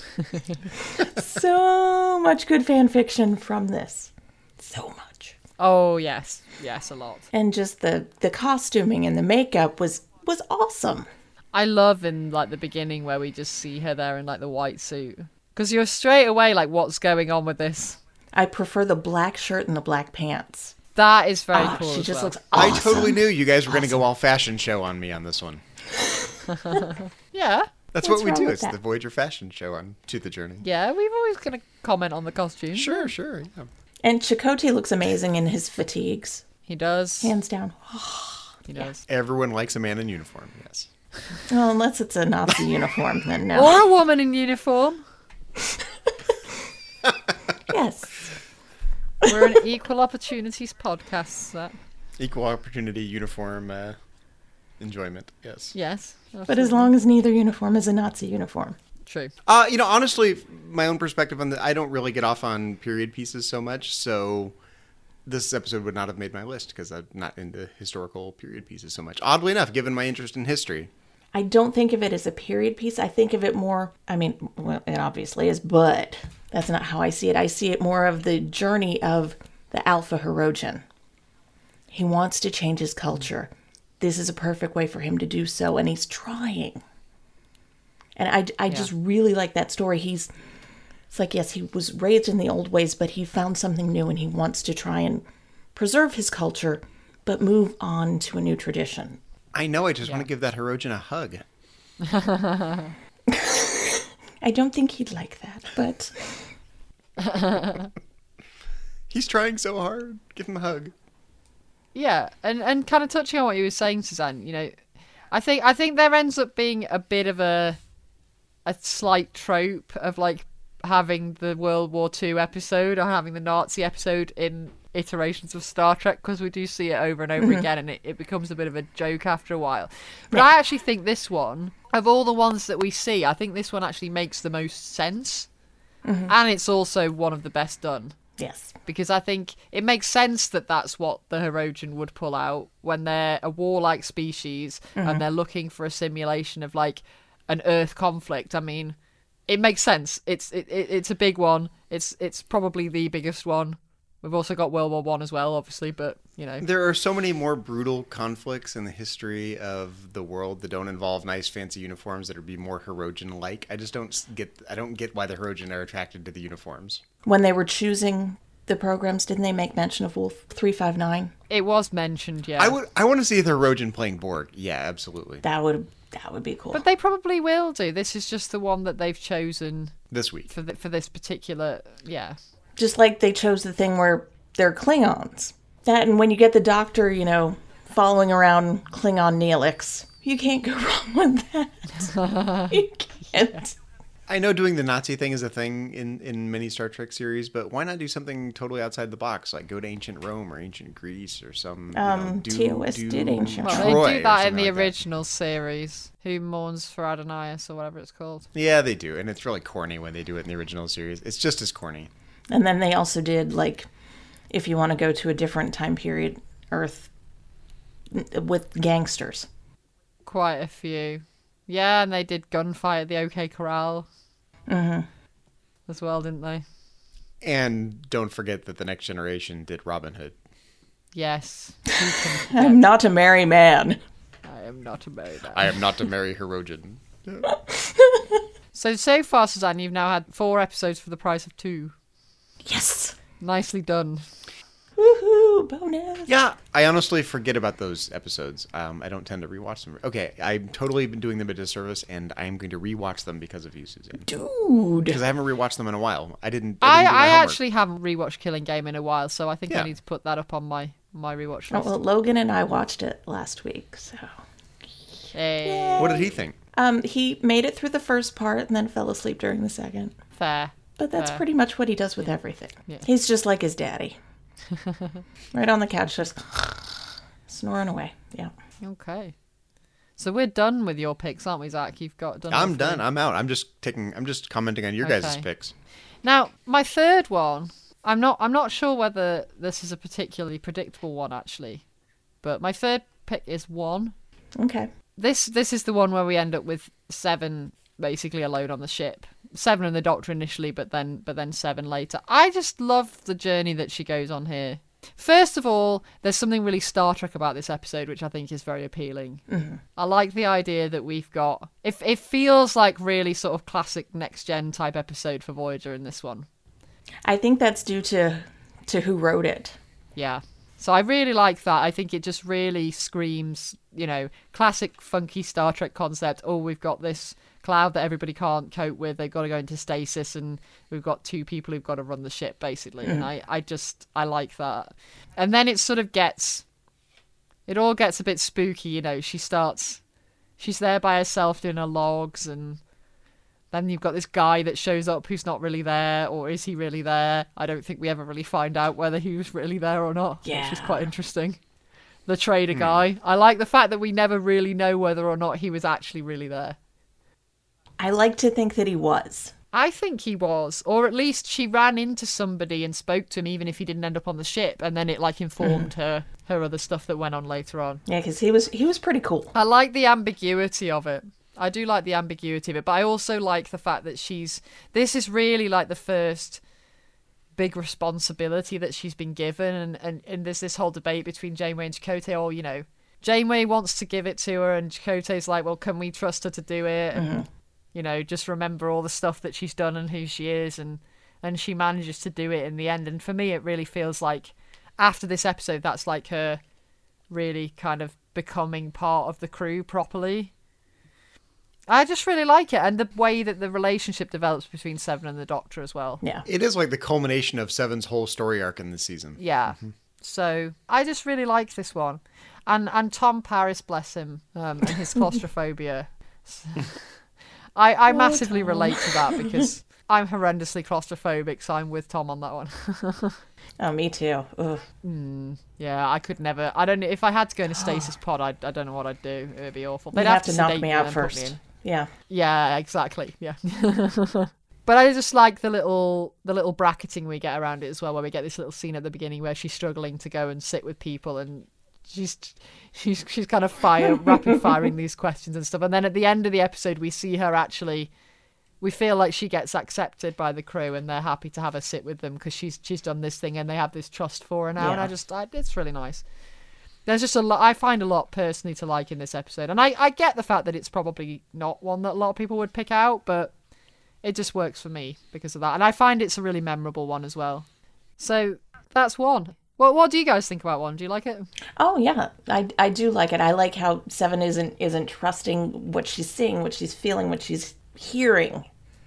So much good fan fiction from this. So much. Oh, yes. Yes, a lot. And just the costuming and the makeup was awesome. I love in, like, the beginning where we just see her there in, like, the white suit. Because you're straight away like, what's going on with this? I prefer the black shirt and the black pants. That is very cool. She as just well. looks awesome. I totally knew you guys were going to go all fashion show on me on this one. Yeah. That's What's what we wrong do. with It's that? the Voyager fashion show on To the Journey. Yeah, we've always going to comment on the costume. Sure, yeah. And Chakotay looks amazing in his fatigues. He does. Hands down. He does. Everyone likes a man in uniform, yes. Well, unless it's a Nazi uniform, then no. Or a woman in uniform. Yes. We're an equal opportunities podcast, so. Equal opportunity uniform enjoyment, yes. Yes. But as long as neither uniform is a Nazi uniform. True. Honestly, my own perspective on I don't really get off on period pieces so much, so this episode would not have made my list because I'm not into historical period pieces so much. Oddly enough, given my interest in history. I don't think of it as a period piece. I think of it more, well, it obviously is, but that's not how I see it. I see it more of the journey of the Alpha Hirogen. He wants to change his culture. This is a perfect way for him to do so, and he's trying. And I just really like that story. It's like, yes, he was raised in the old ways, but he found something new, and he wants to try and preserve his culture, but move on to a new tradition. I know, I just want to give that Hirogen a hug. I don't think he'd like that, but... He's trying so hard. Give him a hug. Yeah, and kind of touching on what you were saying, Suzanne, I think there ends up being a bit of a slight trope of like having the World War II episode or having the Nazi episode in iterations of Star Trek, because we do see it over and over again, and it becomes a bit of a joke after a while. But I actually think this one, of all the ones that we see, I think this one actually makes the most sense, and it's also one of the best done. Yes. Because I think it makes sense that that's what the Hirogen would pull out when they're a warlike species and they're looking for a simulation of like an Earth conflict. I mean, it makes sense. It's a big one. It's probably the biggest one. We've also got World War One as well, obviously, but There are so many more brutal conflicts in the history of the world that don't involve nice fancy uniforms that would be more Hirogen-like. I don't get why the Hirogen are attracted to the uniforms. When they were choosing the programs, didn't they make mention of Wolf 359? it was mentioned, yeah. I want to see the Hirogen playing Borg. Yeah, absolutely. That would be cool. But they probably will do. This is just the one that they've chosen This week. for this particular, yeah. Just like they chose the thing where they're Klingons. That, and when you get the Doctor, following around Klingon Neelix, you can't go wrong with that. You can't. I know doing the Nazi thing is a thing in many Star Trek series, but why not do something totally outside the box? Like go to ancient Rome or ancient Greece or some... TOS did ancient Well, Rome. they Troy do or that in something the like that. original series. Who Mourns for Adonias or whatever it's called. Yeah, they do, and it's really corny when they do it in the original series. It's just as corny. And then they also did, like, if you want to go to a different time period, Earth, with gangsters. Quite a few. Yeah, and they did Gunfight at the OK Corral. As well, didn't they? And don't forget that the Next Generation did Robin Hood. Yes. I'm not a merry man. I am not a married man. I am not to marry Hirogen. So far, Suzanne, you've now had 4 episodes for the price of 2. Yes. Nicely done. Woohoo, bonus. Yeah, I honestly forget about those episodes. I don't tend to rewatch them. Okay, I've totally been doing them a disservice, and I am going to rewatch them because of you, Suzanne. Dude. Because I haven't rewatched them in a while. I didn't do I my homework. actually haven't rewatched Killing Game in a while, so I think Yeah. I need to put that up on my rewatch Oh, list. well, Logan and I watched it last week, so. Hey, What did he think? He made it through the first part and then fell asleep during the second. fair. But that's Fair. pretty much what he does with everything. Yeah. He's just like his daddy. Right on the couch, just snoring away. Yeah. Okay. So we're done with your picks, aren't we, Zach? You've got done. I'm your done. three. I'm out. I'm just commenting on your guys' Okay. picks. Now, my third one, I'm not sure whether this is a particularly predictable one actually, but my third pick is 1. Okay. This is the one where we end up with Seven basically alone on the ship. Seven and the Doctor initially, but then Seven later. I just love the journey that she goes on here. First of all, there's something really Star Trek about this episode, which I think is very appealing. Mm-hmm. I like the idea that we've got... It feels like really sort of classic next-gen type episode for Voyager in this one. I think that's due to who wrote it. Yeah. So I really like that. I think it just really screams, classic funky Star Trek concept. Oh, we've got this cloud that everybody can't cope with. They've got to go into stasis, and we've got two people who've got to run the ship, basically. And I like that. And then it all gets a bit spooky, she's there by herself doing her logs, and then you've got this guy that shows up who's not really there, or is he really there? I don't think we ever really find out whether he was really there or not, which is quite interesting. The trader guy. I like the fact that we never really know whether or not he was actually really there. I like to think that he was. I think he was, or at least she ran into somebody and spoke to him, even if he didn't end up on the ship, and then it informed her other stuff that went on later on. Yeah, because he was pretty cool. I like the ambiguity of it. I do like the ambiguity of it, but I also like the fact that this is really like the first big responsibility that she's been given, and there's this whole debate between Janeway and Chakotay, Janeway wants to give it to her, and Chakotay's like, well, can we trust her to do it? And, just remember all the stuff that she's done and who she is, and she manages to do it in the end. And for me, it really feels like after this episode, that's like her really kind of becoming part of the crew properly. I just really like it, and the way that the relationship develops between Seven and the Doctor as well. Yeah. It is like the culmination of Seven's whole story arc in this season. Yeah. Mm-hmm. So I just really like this one. And Tom Paris, bless him, and his claustrophobia. I massively relate to that because I'm horrendously claustrophobic, so I'm with Tom on that one. Oh, me too. Ugh. Yeah, I could never. I don't. If I had to go in a stasis pod, I don't know what I'd do. It would be awful. They'd have to knock me out first. Yeah. Yeah, exactly. Yeah. But I just like the little bracketing we get around it as well, where we get this little scene at the beginning where she's struggling to go and sit with people, and she's kind of rapid firing these questions and stuff. And then at the end of the episode, we see her actually. We feel like she gets accepted by the crew, and they're happy to have her sit with them because she's done this thing, and they have this trust for her now. Yeah. And it's really nice. There's just a lot. I find a lot personally to like in this episode, and I get the fact that it's probably not one that a lot of people would pick out, but it just works for me because of that. And I find it's a really memorable one as well. So that's one. Well, what do you guys think about one? Do you like it? Oh yeah, I do like it. I like how Seven isn't trusting what she's seeing, what she's feeling, what she's hearing.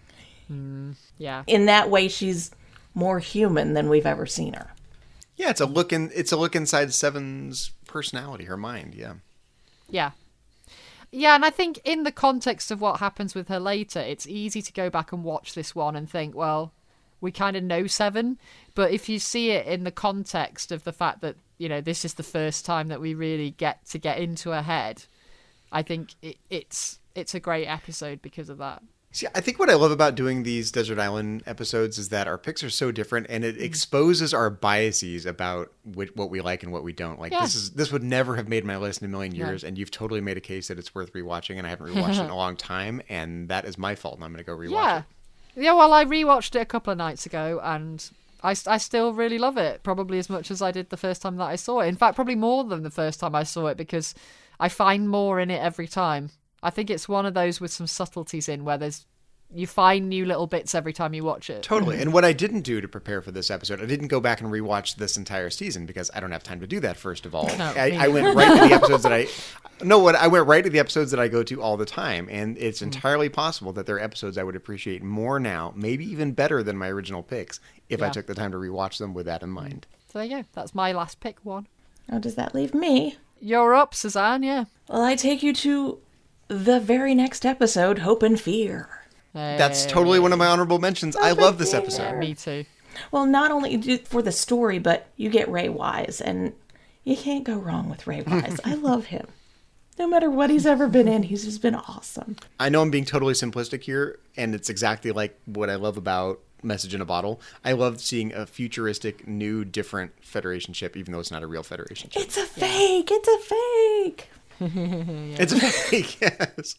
Yeah. In that way, she's more human than we've ever seen her. Yeah, it's a look inside Seven's personality, her mind. Yeah. Yeah. Yeah, and I think in the context of what happens with her later, it's easy to go back and watch this one and think, well, we kind of know Seven, but if you see it in the context of the fact that, this is the first time that we really get into her head, I think it's a great episode because of that. See, I think what I love about doing these Desert Island episodes is that our picks are so different, and it exposes our biases about what we like and what we don't. Like, this would never have made my list in a million years, and you've totally made a case that it's worth rewatching, and I haven't rewatched it in a long time, and that is my fault, and I'm going to go rewatch it. Yeah, well, I rewatched it a couple of nights ago, and I still really love it, probably as much as I did the first time that I saw it. In fact, probably more than the first time I saw it, because I find more in it every time. I think it's one of those with some subtleties in where you find new little bits every time you watch it. Totally. And what I didn't do to prepare for this episode, I didn't go back and rewatch this entire season because I don't have time to do that, first of all. No, I went right to the episodes I went right to the episodes that I go to all the time, and it's entirely possible that there are episodes I would appreciate more now, maybe even better than my original picks, if I took the time to rewatch them with that in mind. So there you go. That's my last pick one. How does that leave me? You're up, Suzanne, yeah. Well, I take you to the very next episode, Hope and Fear. Hey. That's totally one of my honorable mentions. I love this episode. Yeah, me too. Well, not only for the story, but you get Ray Wise, and you can't go wrong with Ray Wise. I love him. No matter what he's ever been in, he's just been awesome. I know I'm being totally simplistic here, and it's exactly like what I love about Message in a Bottle. I love seeing a futuristic, new, different Federation ship, even though it's not a real Federation ship. It's a fake! It's a fake! It's fake, yes.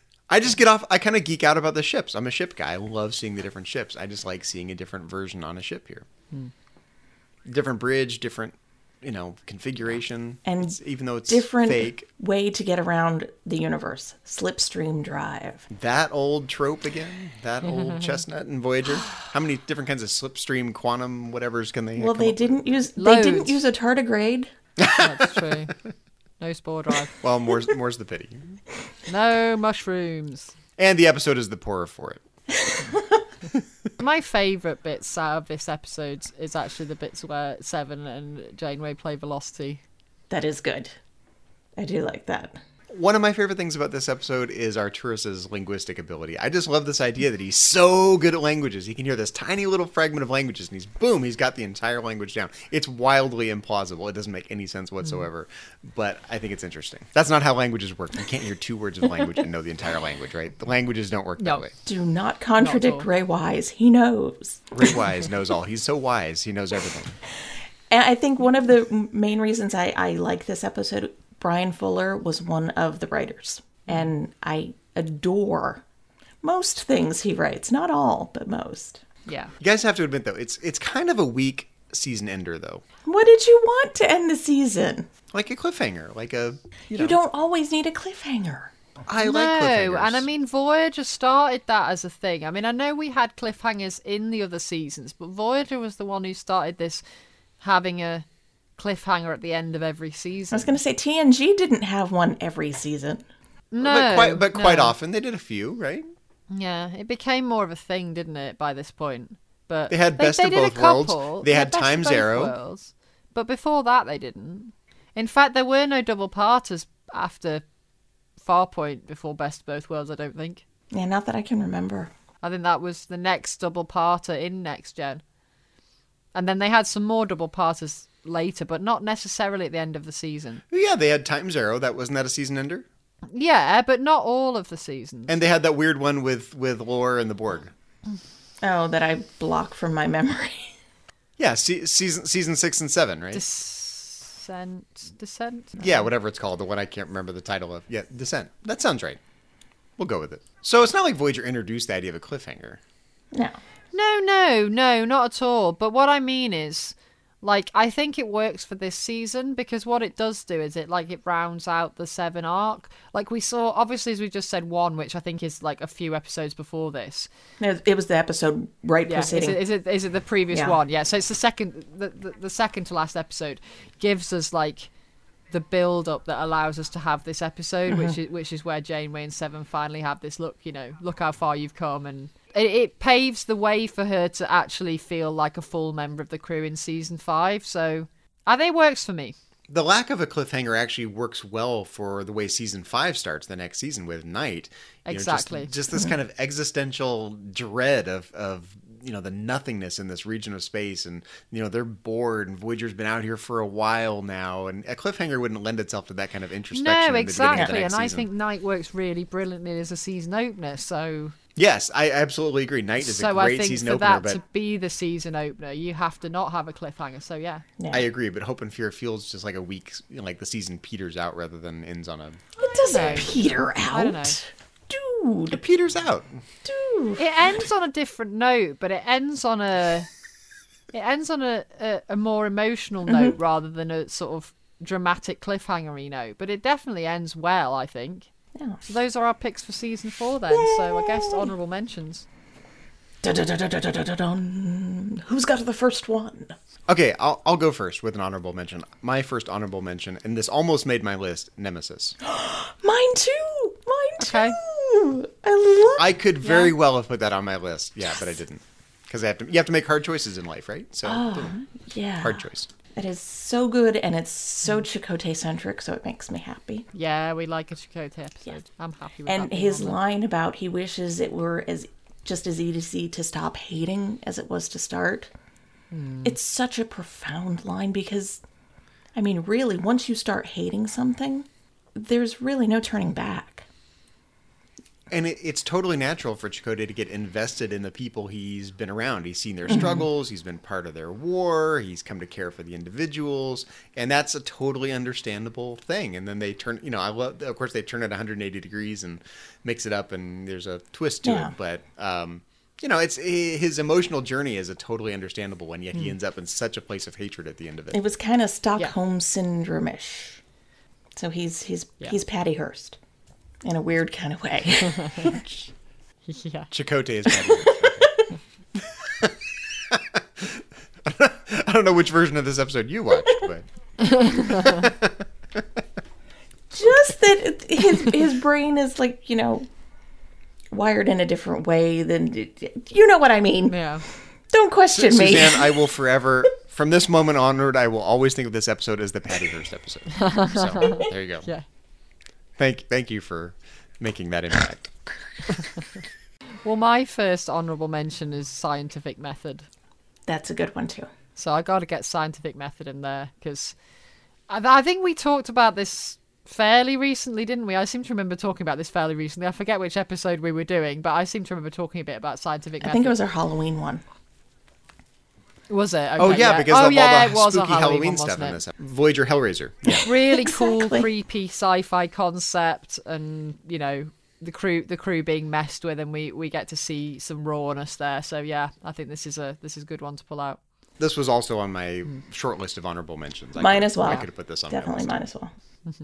I kind of geek out about the ships. I'm a ship guy. I love seeing the different ships. I just like seeing a different version on a ship here. Different bridge, different, configuration. And even though it's different fake. way to get around the universe. Slipstream drive. That old trope again. That old chestnut in Voyager. How many different kinds of slipstream, quantum, whatevers can they? Well, they didn't use Loads. a tardigrade. That's true. No spore drive. Well, more's the pity. No mushrooms. And the episode is the poorer for it. My favourite bits out of this episode is actually the bits where Seven and Janeway play Velocity. That is good. I do like that. One of my favorite things about this episode is Arturus's linguistic ability. I just love this idea that he's so good at languages. He can hear this tiny little fragment of languages, and he's got the entire language down. It's wildly implausible. It doesn't make any sense whatsoever, but I think it's interesting. That's not how languages work. You can't hear 2 words of language and know the entire language, right? The languages don't work that way. Do not contradict Not at all. Ray Wise. He knows. Ray Wise knows all. He's so wise. He knows everything. And I think one of the main reasons I like this episode, Brian Fuller was one of the writers. And I adore most things he writes. Not all, but most. Yeah. You guys have to admit, though, it's kind of a weak season ender, though. What did you want to end the season? Like a cliffhanger, like a... You don't always need a cliffhanger. I like No, cliffhangers. and I mean, Voyager started that as a thing. I mean, I know we had cliffhangers in the other seasons, but Voyager was the one who started this having a cliffhanger at the end of every I season. was going to say TNG didn't have one every season. No, But quite no. often they did a few, right? Yeah, it became more of a thing, didn't it, by this point? But They had Best of did a Both Worlds. couple. They had Best of Time Both Zero. Worlds. But before that, they didn't. In fact, there were no double parters after Farpoint before Best of Both Worlds, I don't think. Yeah, not that I can remember. I think that was the next double parter in Next Gen. And then they had some more double parters later, but not necessarily at the end of the season. Yeah, they had Time Zero. Wasn't that a season ender? Yeah, but not all of the seasons. And they had that weird one with Lore and the Borg. Oh, that I blocked from my memory. Yeah, season 6 and 7, right? Descent? Yeah, whatever it's called, the one I can't remember the title of. Yeah, Descent. That sounds right. We'll go with it. So it's not like Voyager introduced the idea of a cliffhanger. No. No, not at all. But what I mean is, like, I think it works for this season because what it does do is it rounds out the 7 arc. Like we saw, obviously, as we just said, 1, which I think is like a few episodes before this. It was the episode right Yeah, preceding. is it the previous Yeah. one? Yeah, so it's the second to last episode gives us like the build up that allows us to have this episode, which is where Janeway and Seven finally have this look how far you've come, and it paves the way for her to actually feel like a full member of the crew in season 5. So I think it works for me. The lack of a cliffhanger actually works well for the way season 5 starts the next season with Night. Exactly. Just this kind of existential dread of the nothingness in this region of space, and they're bored, and Voyager's been out here for a while now, and a cliffhanger wouldn't lend itself to that kind of introspection. No, in the beginning of the exactly, next and I season. think Night works really brilliantly as a season opener. So Yes, I absolutely agree. Night is a I great think season for opener, that but to be the season opener, you have to not have a cliffhanger. So yeah. Yeah. I agree. But Hope and Fear feels just like a week, like the season peters out rather than ends on a. It doesn't know. peter I don't out. It Dude. peters out. It ends on a different note, but it ends on a more emotional note rather than a sort of dramatic cliffhanger-y note. But it definitely ends well, I think. Yeah. So those are our picks for season 4 then. So I guess honourable mentions. Dun-dun-dun-dun-dun-dun-dun. Who's got the first one? Okay, I'll go first with an honorable mention. My first honorable mention, and this almost made my list, Nemesis. Mine too. Okay. I could very well have put that on my list. Yeah, but I didn't. Because you have to make hard choices in life, right? So, Yeah. hard choice. It is so good, and it's so Chakotay-centric, so it makes me happy. Yeah, we like a Chakotay episode. Yeah. I'm happy with And that. his line about he wishes it were just as easy to stop hating as it was to start. It's such a profound line because, I mean, really, once you start hating something, there's really no turning back. And it's totally natural for Chakotay to get invested in the people he's been around. He's seen their struggles. He's been part of their war. He's come to care for the individuals. And that's a totally understandable thing. And then they turn, of course, they turn it 180 degrees and mix it up, and there's a twist to it. But, it's his emotional journey is a totally understandable one, yet he ends up in such a place of hatred at the end of it. It was kind of Stockholm Syndrome-ish. So he's Patty Hearst. In a weird kind of way. Yeah. Chakotay is Patty Hearst. I don't know which version of this episode you watched, but just that his brain is wired in a different way than you know what I mean. Yeah. Don't question me. Suzanne, I will forever, from this moment onward, I will always think of this episode as the Patty Hearst episode. So there you go. Yeah. Thank you for making that impact. Well, my first honourable mention is Scientific Method. That's a good one too. So I got to get Scientific Method in there because I think we talked about this fairly recently, didn't we? I seem to remember talking about this fairly recently. I forget which episode we were doing, but I seem to remember talking a bit about Scientific Method. I think it was our Halloween one. Was it? Okay, because of all it the was a spooky Halloween one, stuff in wasn't this. Voyager Hellraiser. Yeah. Really cool, Exactly. creepy sci-fi concept, and the crew being messed with, and we get to see some rawness there. So yeah, I think this is a good one to pull out. This was also on my short list of honorable mentions. Mine as well. I could have put this on Definitely my mine list. as well.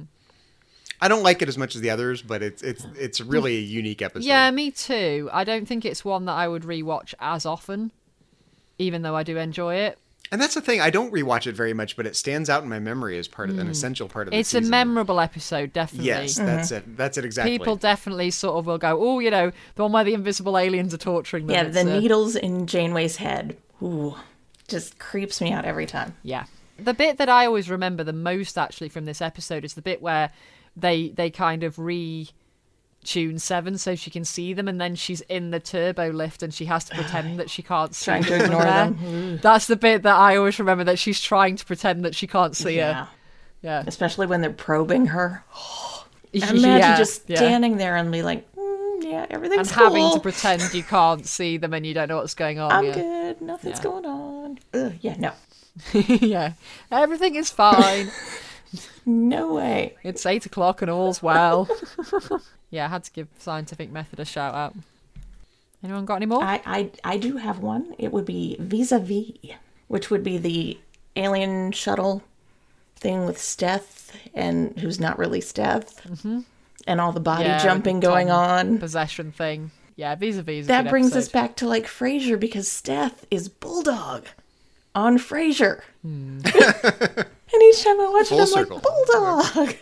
I don't like it as much as the others, but it's really a unique episode. Yeah, me too. I don't think it's one that I would rewatch as often, even though I do enjoy it. And that's the thing. I don't rewatch it very much, but it stands out in my memory as part of an essential part of the It's season. a memorable episode, definitely. Yes, that's it. That's it exactly. People definitely sort of will go, oh, the one where the invisible aliens are torturing them. Yeah, It's, the needles in Janeway's head. Ooh, just creeps me out every time. Yeah. The bit that I always remember the most, actually, from this episode is the bit where they kind of retune Seven so she can see them, and then she's in the turbo lift and she has to pretend that she can't see Trying to them ignore there. them. That's the bit that I always remember, that she's trying to pretend that she can't see her. Yeah. Especially when they're probing her. Yeah, Imagine just yeah. standing there and be like, yeah, everything's And cool. having to pretend you can't see them and you don't know what's going on. I'm yeah. good. Nothing's Yeah. going on. Ugh, yeah, no. Yeah. Everything is fine. No way. It's 8:00 and all's well. Yeah, I had to give Scientific Method a shout out. Anyone got any more? I do have one. It would be Vis-a-Vis, which would be the alien shuttle thing with Steth, and who's not really Steth, and all the body Yeah, jumping with the going Tom on. Possession thing. Yeah, Vis-a-Vis is a That good brings us episode. back to Frasier, because Steth is Bulldog on Frasier. And each time I watch it, Full I'm circle. like, Bulldog!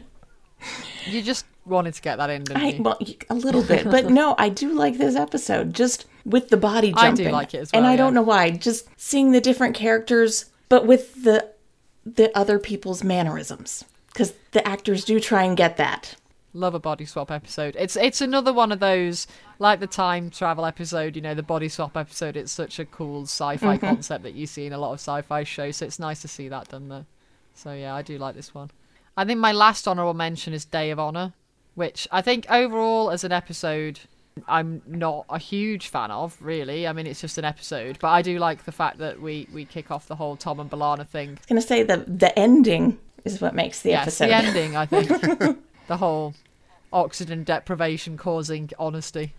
You just wanted to get that in, didn't you? Well, a little bit, but no, I do like this episode, just with the body I jumping. do like it as and well, I don't yeah. know why. Just seeing the different characters, but with the other people's mannerisms, because the actors do try and get that. Love a body swap episode. It's another one of those, like the time travel episode, the body swap episode. It's such a cool sci-fi concept that you see in a lot of sci-fi shows, so it's nice to see that done there. So yeah, I do like this one. I think my last honourable mention is Day of Honor, which I think overall as an episode, I'm not a huge fan of, really. I mean, it's just an episode, but I do like the fact that we kick off the whole Tom and B'Elanna thing. I was going to say the ending is what makes the Yes, episode. the ending, I think. The whole oxygen deprivation causing honesty.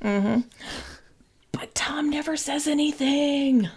But Tom never says anything.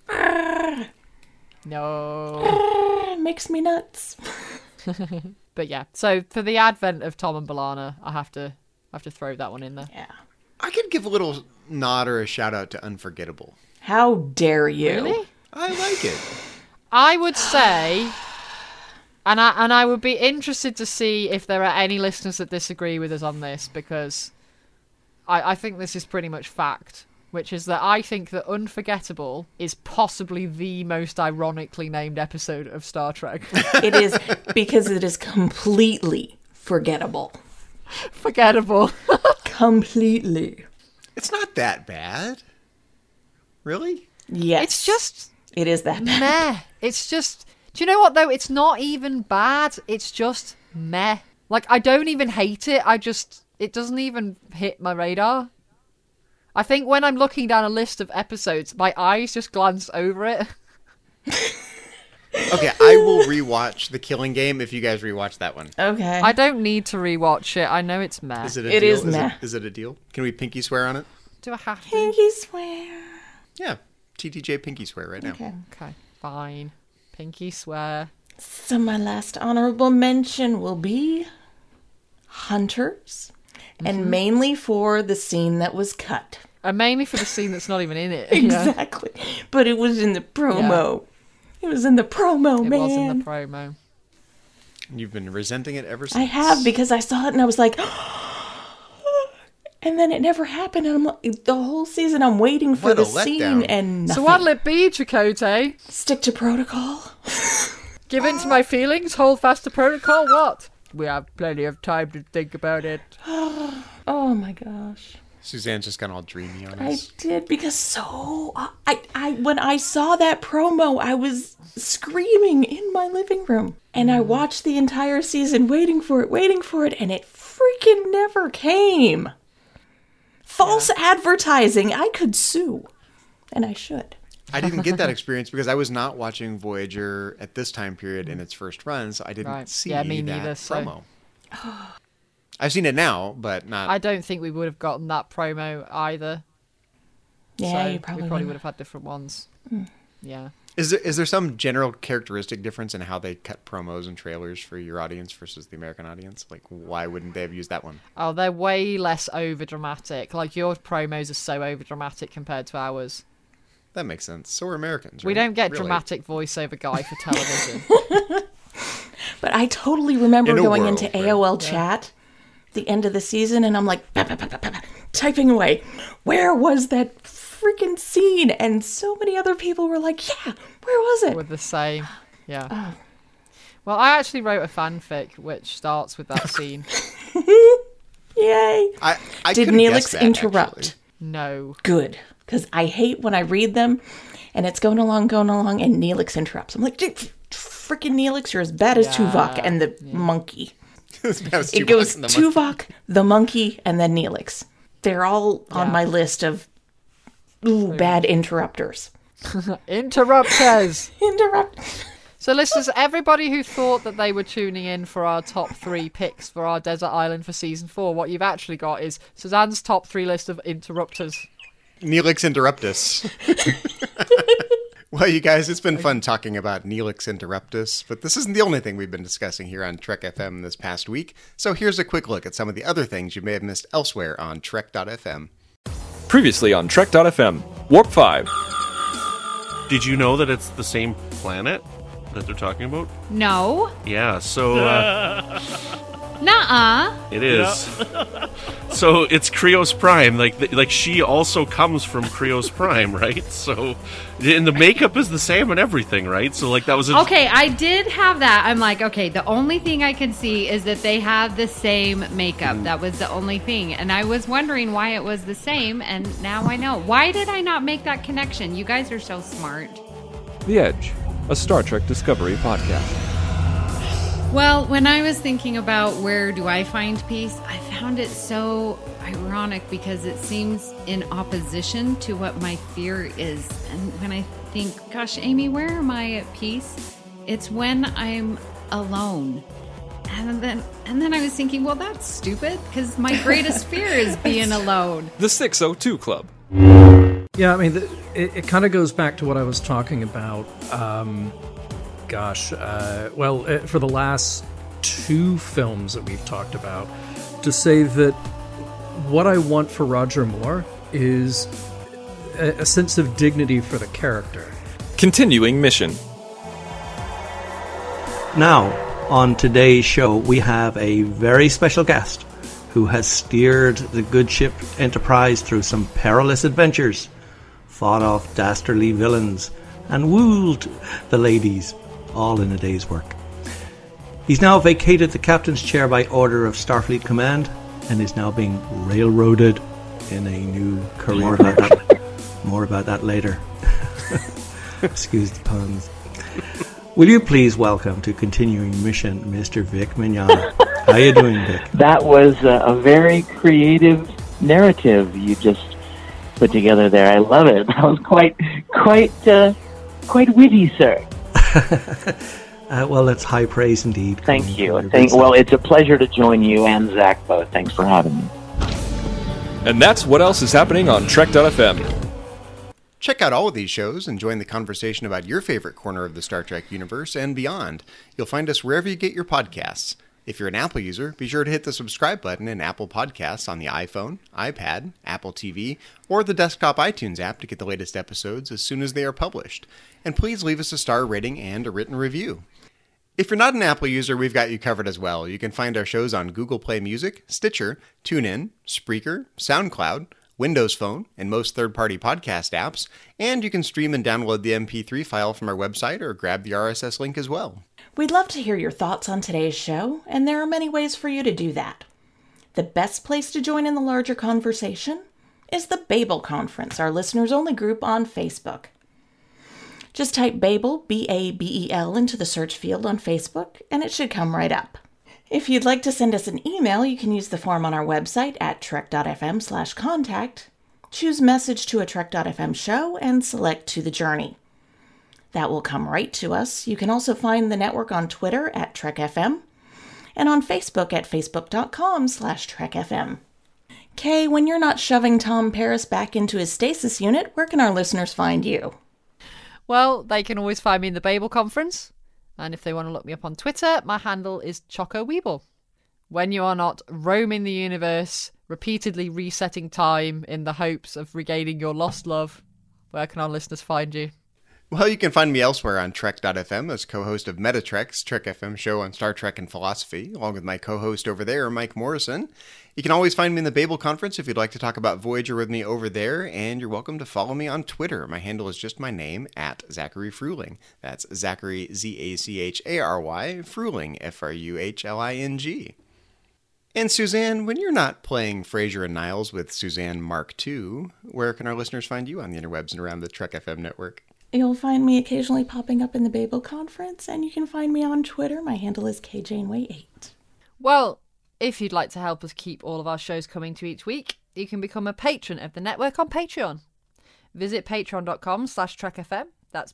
No. It makes me nuts. But yeah, so for the advent of Tom and B'Elanna, I have to throw that one in there. Yeah. I could give a little nod or a shout out to Unforgettable. How dare you? Really? I like it. I would say, and I would be interested to see if there are any listeners that disagree with us on this, because I think this is pretty much fact, which is that I think that Unforgettable is possibly the most ironically named episode of Star Trek. It is, because it is completely forgettable. Forgettable. Completely. It's not that bad. Really? Yes. It's just It is that bad. meh. It's just, do you know what though? It's not even bad. It's just meh. Like, I don't even hate it. I just it doesn't even hit my radar. I think when I'm looking down a list of episodes, my eyes just glance over it. Okay, I will rewatch The Killing Game if you guys rewatch that one. Okay. I don't need to rewatch it. I know it's meh. Is it a It deal? is meh. Is it a deal? Can we pinky swear on it? Do I have to? Pinky swear. Yeah. TTJ pinky swear right now. Okay. Okay, fine. Pinky swear. So my last honorable mention will be Hunters, and mainly for the scene that was cut. And mainly for the scene that's not even in it. Yeah. Exactly. But it was in the promo. It was in the promo, It man. was in the promo. You've been resenting it ever since. I have, because I saw it and I was like, and then it never happened. And I'm like, the whole season I'm waiting for What a the scene letdown. and nothing. So what'll it be, Chakotay? Stick to protocol. Give in to my feelings? Hold fast to protocol? What? We have plenty of time to think about it. Oh my gosh. Suzanne's just gone all dreamy on I us. did, because I when I saw that promo, I was screaming in my living room. And I watched the entire season waiting for it, and it freaking never came. False advertising. I could sue. And I should. I didn't get that experience because I was not watching Voyager at this time period in its first run, so I didn't Right. see Yeah, me that neither, so- promo. I've seen it now, but not. I don't think we would have gotten that promo either. Yeah, so you probably we probably would. would have had different ones. Yeah. Is there some general characteristic difference in how they cut promos and trailers for your audience versus the American audience? Like, why wouldn't they have used that one? Oh, they're way less overdramatic. Like, your promos are so overdramatic compared to ours. That makes sense. So are Americans, We right? don't get Really. dramatic voiceover guy for television. But I totally remember In a going world, into right? AOL chat the end of the season, and I'm like, typing away. Where was that freaking scene? And so many other people were like, yeah, where was it? With the same. Yeah. Well, I actually wrote a fanfic which starts with that scene. Yay. I Did couldn't guess Neelix that, interrupt? actually. No. Good. Because I hate when I read them and it's going along, and Neelix interrupts. I'm like, freaking Neelix, you're as bad as Tuvok and the monkey. It's about as It Tuvok goes and the monkey. Tuvok, the monkey, and then Neelix. They're all on my list of bad interrupters. Interrupters! Interrupt. So, listeners, everybody who thought that they were tuning in for our top 3 picks for our Desert Island for Season 4, what you've actually got is Suzanne's top 3 list of interrupters. Neelix Interruptus. Well, you guys, it's been fun talking about Neelix Interruptus, but this isn't the only thing we've been discussing here on Trek FM this past week. So here's a quick look at some of the other things you may have missed elsewhere on Trek.fm. Previously on Trek.fm, Warp 5. Did you know that it's the same planet that they're talking about? No. Yeah, so Nuh-uh. it is. So it's Krios Prime. Like she also comes from Krios Prime, right? So, and the makeup is the same and everything, right? So like that was a, Okay, I did have that. I'm like, okay, the only thing I can see is that they have the same makeup. That was the only thing. And I was wondering why it was the same, and now I know. Why did I not make that connection? You guys are so smart. The Edge, a Star Trek Discovery podcast. Well, when I was thinking about where do I find peace, I found it so ironic because it seems in opposition to what my fear is. And when I think, gosh, Amy, where am I at peace? It's when I'm alone. And then I was thinking, well, that's stupid because my greatest fear is being alone. The 602 Club. Yeah, I mean, it kind of goes back to what I was talking about. For the last 2 films that we've talked about, to say that what I want for Roger Moore is a sense of dignity for the character. Continuing mission. Now, on today's show, we have a very special guest who has steered the good ship Enterprise through some perilous adventures, fought off dastardly villains, and wooed the ladies, all in a day's work. He's now vacated the captain's chair by order of Starfleet Command and is now being railroaded in a new career. More about that later. Excuse the puns. Will you please welcome to Continuing Mission Mr. Vic Mignogna? How you doing, Dick? That was a very creative narrative you just put together there. I love it. That was quite witty, sir. Well, it's high praise indeed. Thank you. Well, it's a pleasure to join you and Zach both. Thanks for having me. And that's what else is happening on Trek.fm. Check out all of these shows and join the conversation about your favorite corner of the Star Trek universe and beyond. You'll find us wherever you get your podcasts. If you're an Apple user, be sure to hit the subscribe button in Apple Podcasts on the iPhone, iPad, Apple TV, or the desktop iTunes app to get the latest episodes as soon as they are published. And please leave us a star rating and a written review. If you're not an Apple user, we've got you covered as well. You can find our shows on Google Play Music, Stitcher, TuneIn, Spreaker, SoundCloud, Windows Phone, and most third-party podcast apps, and you can stream and download the MP3 file from our website or grab the RSS link as well. We'd love to hear your thoughts on today's show, and there are many ways for you to do that. The best place to join in the larger conversation is the Babel Conference, our listeners-only group on Facebook. Just type Babel, B-A-B-E-L, into the search field on Facebook, and it should come right up. If you'd like to send us an email, you can use the form on our website at trek.fm/contact, choose message to a trek.fm show, and select To the Journey. That will come right to us. You can also find the network on Twitter at TrekFM and on Facebook at facebook.com/TrekFM. Kay, when you're not shoving Tom Paris back into his stasis unit, where can our listeners find you? Well, they can always find me in the Babel Conference. And if they want to look me up on Twitter, my handle is Choco Weeble. When you are not roaming the universe, repeatedly resetting time in the hopes of regaining your lost love, where can our listeners find you? Well, you can find me elsewhere on Trek.fm as co-host of Metatrek's Trek FM show on Star Trek and philosophy, along with my co-host over there, Mike Morrison. You can always find me in the Babel Conference if you'd like to talk about Voyager with me over there, and you're welcome to follow me on Twitter. My handle is just my name, at Zachary Fruhling. That's Zachary, Z-A-C-H-A-R-Y, Fruhling, F-R-U-H-L-I-N-G. And Suzanne, when you're not playing Frasier and Niles with Suzanne Mark II, where can our listeners find you on the interwebs and around the Trek FM network? You'll find me occasionally popping up in the Babel Conference, and you can find me on Twitter. My handle is KJaneway8. Well, if you'd like to help us keep all of our shows coming to each week, you can become a patron of the network on Patreon. Visit patreon.com/TrekFM, that's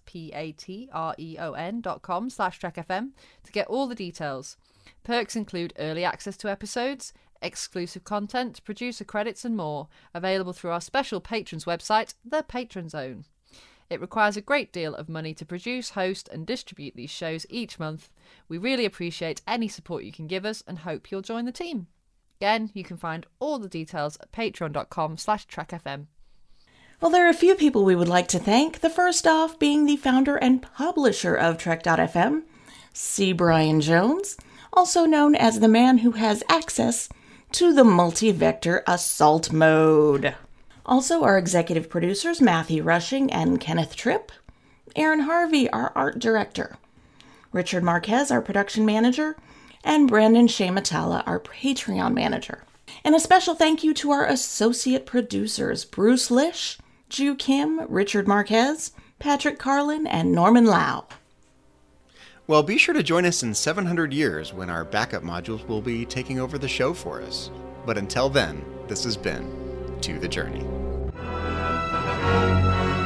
patreon.com/TrekFM, to get all the details. Perks include early access to episodes, exclusive content, producer credits and more, available through our special patrons website, The Patron Zone. It requires a great deal of money to produce, host and distribute these shows each month. We really appreciate any support you can give us and hope you'll join the team. Again, you can find all the details at patreon.com/TrekFM. Well, there are a few people we would like to thank. The first off being the founder and publisher of Trek.fm, C. Brian Jones, also known as the man who has access to the multi-vector assault mode. Also, our executive producers, Matthew Rushing and Kenneth Tripp. Aaron Harvey, our art director. Richard Marquez, our production manager. And Brandon Shamatala, our Patreon manager. And a special thank you to our associate producers, Bruce Lish, Ju Kim, Richard Marquez, Patrick Carlin, and Norman Lau. Well, be sure to join us in 700 years when our backup modules will be taking over the show for us. But until then, this has been To the Journey.